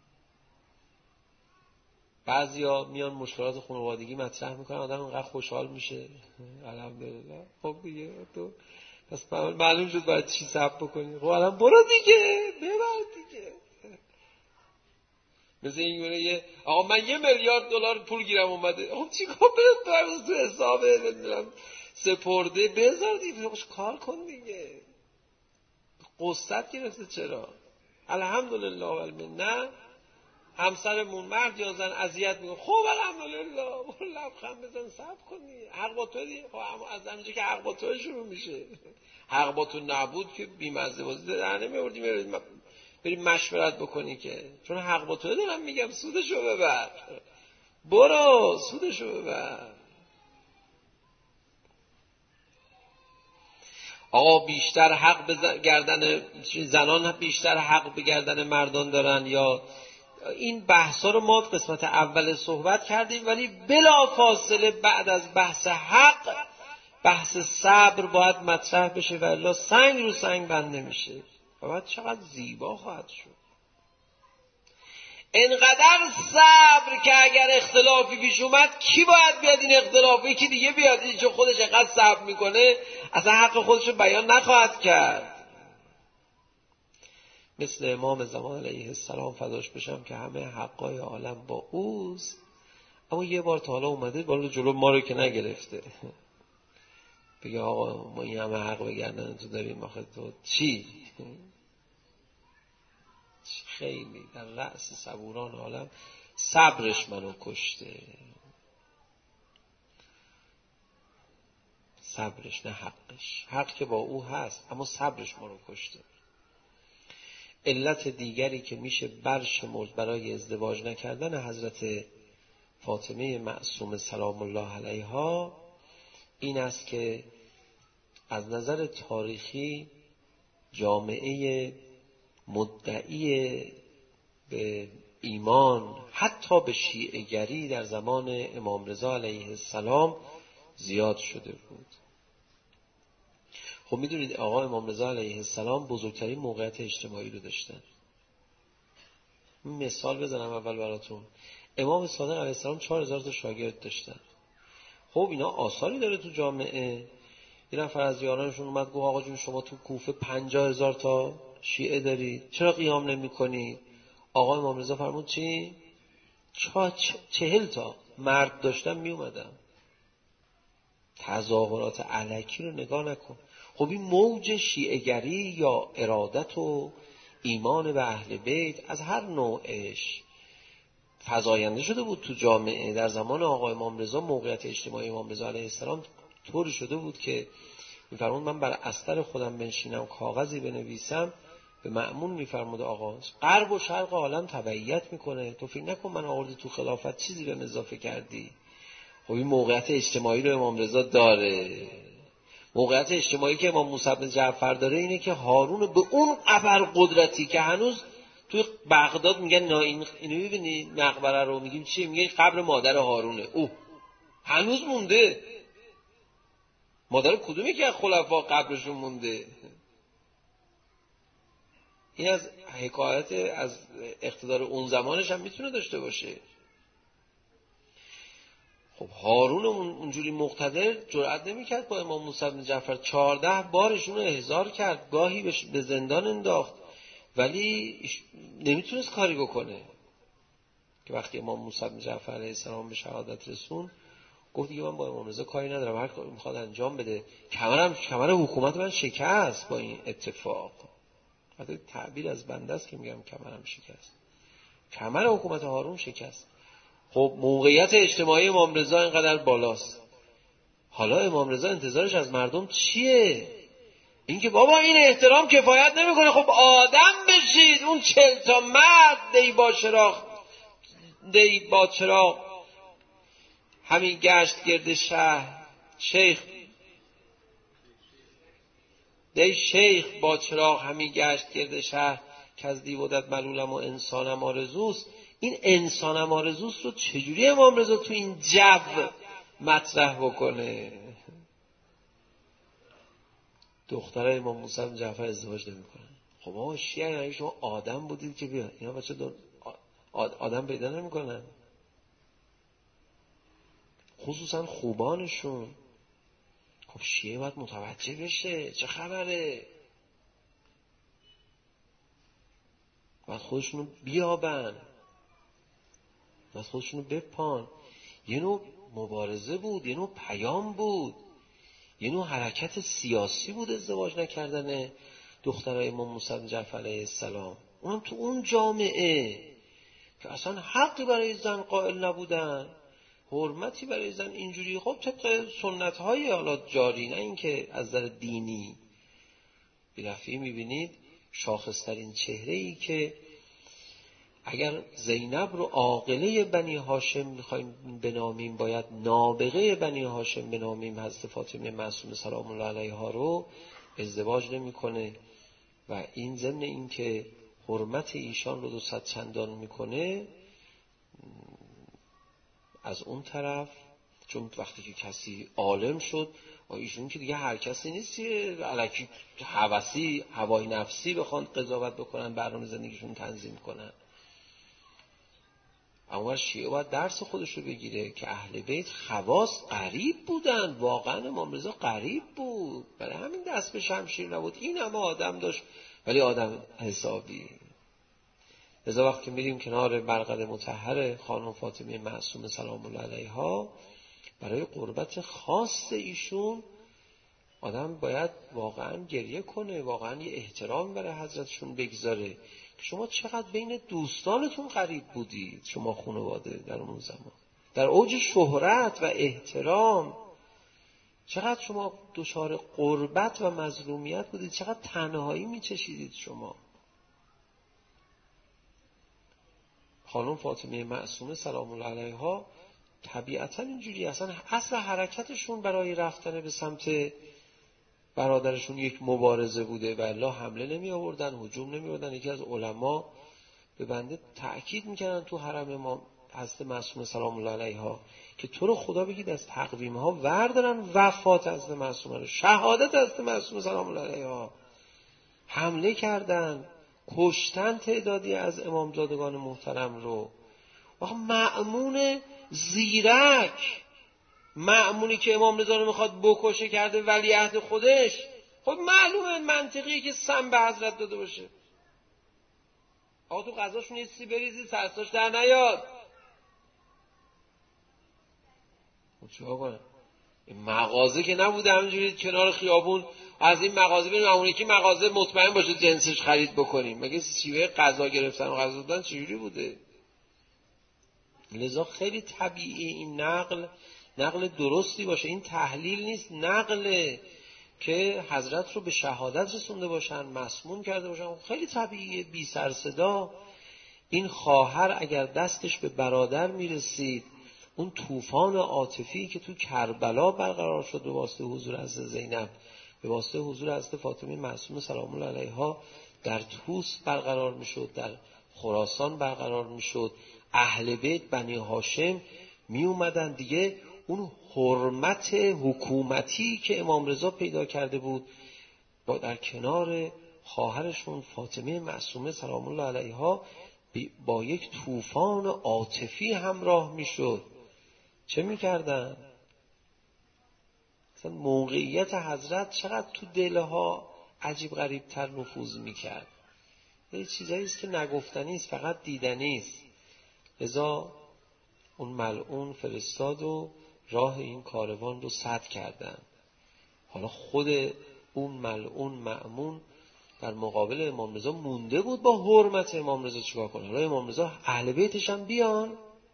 بعضیا میان مشکلات خانوادگی مطرح میکنن، آدم اینقدر خوشحال میشه، الحمدلله. خب دیگه تو پس معلوم شد باید چی صبر بکنی. خب الان برو دیگه، ببر دیگه. مثل این گونه یه آقا من یه میلیارد دلار پول گیرم اومده، خب چیکار برات تو حسابه نمیدونم سپرده، بذار دیگه خوش کار کن دیگه. قصت گرفته چرا؟ الحمدلله والمنه. همسرمون مرد یا زن اذیت میکنه، خب الحمدلله برو لبخند بزن صبر کنی، حق با تو دیگه. خب اما از همونجا که حق با تو شروع میشه، حق با تو نبود که بی‌مزه بازی در نمیوردی بریم مشورت بکنی که، چون حق با تو دارم میگم سودشو ببر، برو سودشو ببر. آقا بیشتر حق به گردن زنان بیشتر حق به گردن مردان دارن یا این بحثا رو ما قسمت اول صحبت کردیم، ولی بلا فاصله بعد از بحث حق بحث صبر باید مطرح بشه و الا سنگ رو سنگ بنده میشه و بعد چقدر زیبا خواهد شد. انقدر صبر که اگر اختلافی پیش اومد کی باید بیاد این اختلافی که دیگه بیاد، این چون خودش انقدر صبر میکنه اصلا حق خودش رو بیان نخواهد کرد. مثل امام زمان علیه السلام فداش بشم که همه حقای عالم با اوست، اما یه بار تا حالا اومده بالا جلو ما رو که نگرفته بگه آقا ما این همه حق بگردن تو داریم، آخه تو چی؟ خیلی در رأس صبوران عالم صبرش منو کشته، صبرش نه حقش. حق که با او هست اما صبرش منو کشته. علت دیگری که میشه برشمرد برای ازدواج نکردن حضرت فاطمه معصومه سلام الله علیها این است که از نظر تاریخی جامعه مدعی به ایمان حتی به شیعه‌گری در زمان امام رضا علیه السلام زیاد شده بود. خب میدونید آقا امام رضا علیه السلام بزرگترین موقعیت اجتماعی رو داشتن. مثال بزنم اول براتون. امام صادق علیه السلام چهار هزار تا شاگرد داشتن. خب اینا آثاری داره تو جامعه. یه نفر از یارانشون اومد گفت آقا جون شما تو کوفه پنجاه هزار تا شیعه دارید، چرا قیام نمی کنید؟ آقا امام رضا فرمود چی؟ چهل تا مرد داشتن می اومدن. تظاهرات الکی رو نگاه نکن. خب این موج شیعه‌گری یا ارادت و ایمان به اهل بیت از هر نوعش فزاینده شده بود تو جامعه. در زمان آقا امام رضا موقعیت اجتماعی امام رضا علیه السلام طوری شده بود که میفرمود من بر استر خودم بنشینم کاغذی بنویسم، به مأمون میفرمود آقا غرب و شرق عالم تبعیت میکنه، تو فکر نکن من آوردی تو خلافت چیزی به اضافه کردی. خب این موقعیت اجتماعی رو امام رضا داره. موقعیت اجتماعی که امام موسی بن جعفر داره اینه که هارون به اون ابر قدرتی که هنوز تو بغداد میگن نا این اینو ببینی مقبره رو میگیم چی میگه قبر مادر هارونه، او هنوز مونده. مادر کدومی که از خلفا قبرشون مونده؟ این از حکایت از اقتدار اون زمانش هم میتونه داشته باشه. خب هارون اونجوری مقتدر جرئت نمیکرد با امام موسی بن جعفر چهارده بارشون رو احضار کرد، گاهی به زندان انداخت، ولی نمیتونست کاری بکنه که وقتی امام موسی بن جعفر علیه السلام به شهادت رسون گفت دیگه من با امام رضا کاری ندارم، هر کاری میخواد انجام بده. کمرم کمر حکومت من شکست با این اتفاق. حتی تعبیر از بنده است که میگم کمرم شکست. کمر حکومت هارون شکست. خب موقعیت اجتماعی امام رضا اینقدر بالاست، حالا امام رضا انتظارش از مردم چیه؟ اینکه بابا این احترام کفایت نمیکنه، خب آدم بشید. اون چل تا مرد دی با چراغ دی با چراغ همین گشت گرد شهر، شیخ دی شیخ با چراغ همین گشت گرد شهر که از دیودت ملولم و انسانم آرزوست، این انسانم آرزوست رو چجوری امام رضا تو این جو مطرح بکنه؟ دخترای امام موسی بن جعفر ازدواج نمی‌کنن. خب آقا شیعه یعنی شما آدم بودید که بیا اینا بچه دو... آدم پیدا نمی‌کنن، خصوصا خوبانشون. خب شیعه باید متوجه بشه چه خبره، باید خودشونو بیابن، باید خودشونو بپان. یه نوع مبارزه بود، یه نوع پیام بود، یه نوع حرکت سیاسی بود ازدواج نکردن دخترای امام موسی بن جعفر علیه السلام، اونم تو اون جامعه که اصلا حقی برای زن قائل نبودن، حرمتی برای زن اینجوری. خب طبق سنت های حالا جاری، نه اینکه از نظر دینی. بی‌رفعی میبینید شاخصترین چهره ای که اگر زینب رو عاقله بنی هاشم میخوایم بنامیم، باید نابغه بنی هاشم بنامیم. حضرت فاطمه معصومه سلام الله علیها رو ازدواج نمیکنه و این ضمن این که حرمت ایشان رو دو صد چندان میکنه، از اون طرف چون وقتی که کسی عالم شد، ایشون که دیگه هر کسی نیستی الکی هوسی هوای نفسی بخوان قضاوت بکنن، برنامه زندگیشون تنظیم کنن. اما شیعه باید درس خودش رو بگیره که اهل بیت خواص غریب بودن، واقعا امام رضا غریب بود، برای همین دست به شمشیر نبود، این همه آدم داشت ولی آدم حسابی. لذا وقتی که میریم کنار مرقد مطهر خانم فاطمه معصومه سلام الله علیها، برای قربت خاص ایشون آدم باید واقعا گریه کنه، واقعا یه احترام برای حضرتشون بگذاره که شما چقدر بین دوستانتون قریب بودید، شما خانواده در اون زمان در اوج شهرت و احترام، چقدر شما دچار قربت و مظلومیت بودید، چقدر تنهایی میچشیدید شما. خانم فاطمه معصومه سلام الله علیها طبیعتا اینجوری، اصلا اصل حرکتشون برای رفتن به سمت برادرشون یک مبارزه بوده و الا حمله نمی آوردن، هجوم نمی آوردن. یکی از علما به بنده تأکید میکردن تو حرم امام حضرت معصومه سلام الله علیها که تو رو خدا بگید از تقویم ها وردارن وفات حضرت معصومه رو، شهادت حضرت معصومه سلام الله علیها. حمله کردن، کشتن تعدادی از امامزادگان محترم رو. آخه مأمون زیرک، مأمونی که امام رضا رو میخواد بکشه کرده ولیعهد خودش، خب معلومه منطقیه که سم به حضرت داده باشه. آقا تو غذاشون یه سی بریزی سرساش در نیاد. چیکار کنم؟ مغازه که نبوده همینجوری کنار خیابون از این مغازه بریم اون یکی مغازه مطمئن باشه جنسش خرید بکنیم. مگه شیوه غذا گرفتن و غذا دادن چجوری بوده؟ لذا خیلی طبیعی این نقل نقل درستی باشه، این تحلیل نیست، نقله که حضرت رو به شهادت رسونده باشن، مسموم کرده باشن. خیلی طبیعیه، بی سر صدا. این خواهر اگر دستش به برادر میرسید، اون طوفان عاطفی که تو کربلا برقرار شد به واسطه حضور حضرت زینب، به واسطه حضور حضرت فاطمه معصومه سلام الله علیها در طوس برقرار میشد، در خراسان برقرار میشد، اهل بیت بنی هاشم می اومدن دیگه. اون حرمت حکومتی که امام رضا پیدا کرده بود با در کنار خواهرشون فاطمه معصومه سلام الله علیها با یک طوفان عاطفی همراه میشد. چه میکردن؟ مثلا موقعیت حضرت چقدر تو دلها عجیب غریب تر نفوذ میکرد. یه چیزایی است که نگفتنی است، فقط دیدنی است. لذا اون ملعون فرستاد و راه این کاروان رو سد کردن. حالا خود اون ملعون مأمون در مقابل امام رضا مونده بود با حرمت امام رضا چیکار کنه. حالا امام رضا اهل بیتش هم بیان،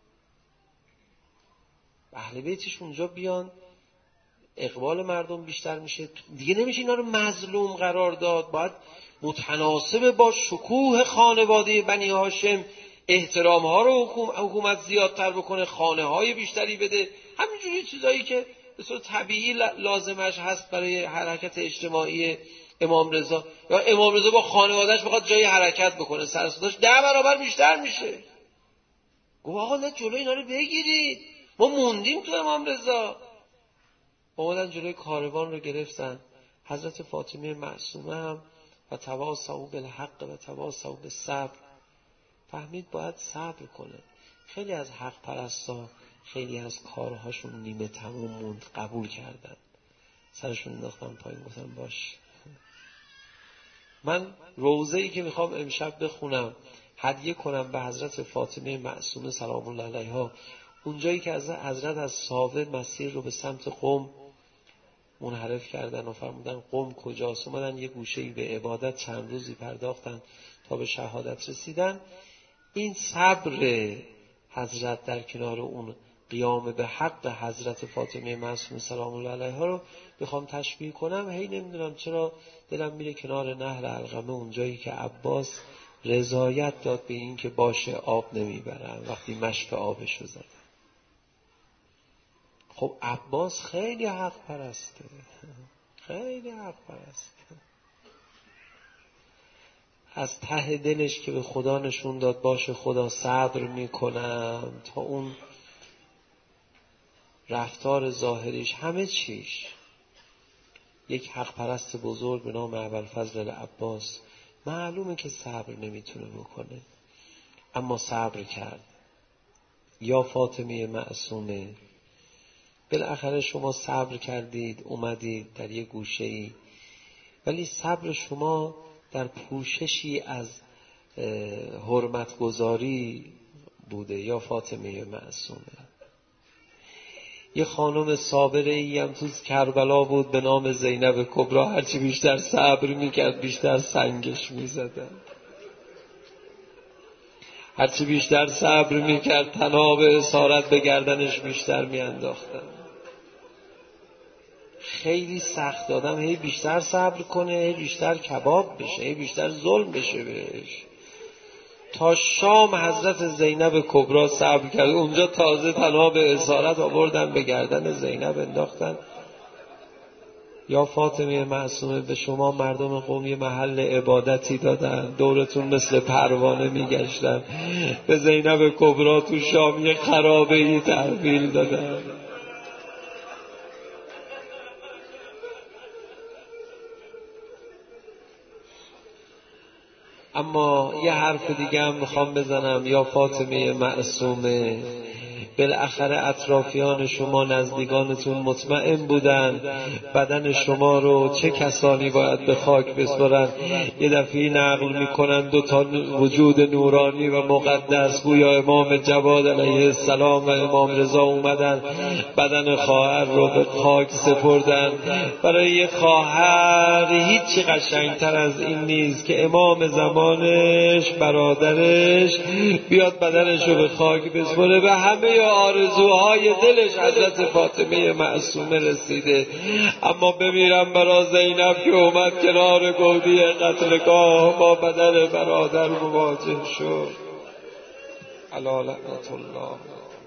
اهل بیتش اونجا بیان، اقبال مردم بیشتر میشه دیگه. نمیشه اینا رو مظلوم قرار داد، باید متناسب با شکوه خانواده بنی هاشم احترام ها رو حکومت زیادتر بکنه، خانه های بیشتری بده. همینجوری چیزایی که به صورت طبیعی لازمش هست برای حرکت اجتماعی امام رضا. یا امام رضا با خانوادهش بخواد جای حرکت بکنه، سر صداش ده برابر بیشتر میشه. گفت آقا نه جلوی اینا رو بگیرید، ما موندیم تو امام رضا. اومدن جلوی کاروان رو گرفتن. حضرت فاطمه معصومه هم و تواصوا بالحق و تواصوا بالصبر فهمید باید صبر کنه. خیلی از حق پرستا خیلی از کارهاشون نیمه تموم موند، قبول کردن، سرشون انداختن پایین، گفتن باش. من روضه‌ای که میخوام امشب بخونم هدیه کنم به حضرت فاطمه معصومه سلام الله علیها، اونجایی که از حضرت از ساوه مسیر رو به سمت قم منحرف کردن و فرمودن قم کجاست، اومدن یه گوشه‌ای به عبادت چند روزی پرداختن تا به شهادت رسیدن. این صبر حضرت در کنار اون قیام به حق حضرت فاطمه معصومه سلام الله علیها رو بخوام تشبیه کنم، هی نمیدونم چرا دلم میره کنار نهر علقمه، اونجایی که عباس رضایت داد به این که باشه آب نمیبرن وقتی مشک آبشو زدن. خب عباس خیلی حق پرسته، خیلی حق پرسته، از ته دلش که به خدا نشون داد باشه خدا صبر میکنم، تا اون رفتار ظاهریش همه چیش. یک حق پرست بزرگ به نام ابوالفضل العباس معلومه که صبر نمیتونه بکنه، اما صبر کرد. یا فاطمه معصومه، بالاخره شما صبر کردید، اومدید در یه گوشه‌ای، ولی صبر شما در پوششی از حرمت گذاری بوده. یا فاطمه معصومه، یه خانم صابره ای هم تو کربلا بود به نام زینب کبری، هرچی بیشتر صبر میکرد بیشتر سنگش میزدن، هرچی بیشتر صبر میکرد طناب اسارت به گردنش بیشتر میانداختن. خیلی سخت دادم هی بیشتر صبر کنه، هی بیشتر کباب بشه، هی بیشتر ظلم بشه بهش. تا شام حضرت زینب کبری صبر کرد، اونجا تازه طناب اسارت آوردن به گردن زینب انداختن. یا فاطمه معصومه، به شما مردم قوم یه محل عبادتی دادن، دورتون مثل پروانه میگشتن، به زینب کبری تو شام یه خرابه‌ای تحویل دادن. اما یه حرف دیگه هم میخوام بزنم. یا فاطمه معصومه، بالاخره اطرافیان شما نزدیکانتون مطمئن بودن بدن شما رو چه کسانی باید به خاک بسپارن. یه دفعه نقل میکنن دو تا وجود نورانی و مقدس گویا امام جواد علیه السلام و امام رضا اومدن بدن خواهر رو به خاک سپردن. برای یه خواهر هیچی قشنگتر از این نیست که امام زمانش برادرش بیاد بدنش رو به خاک بسپره. به همه آرزوهای دلش حضرت فاطمه معصومه رسیده، اما بمیرم برا زینب که اومد کنار گودی قتلگاه با بدن برادر مواجه شد. علی لعنت الله.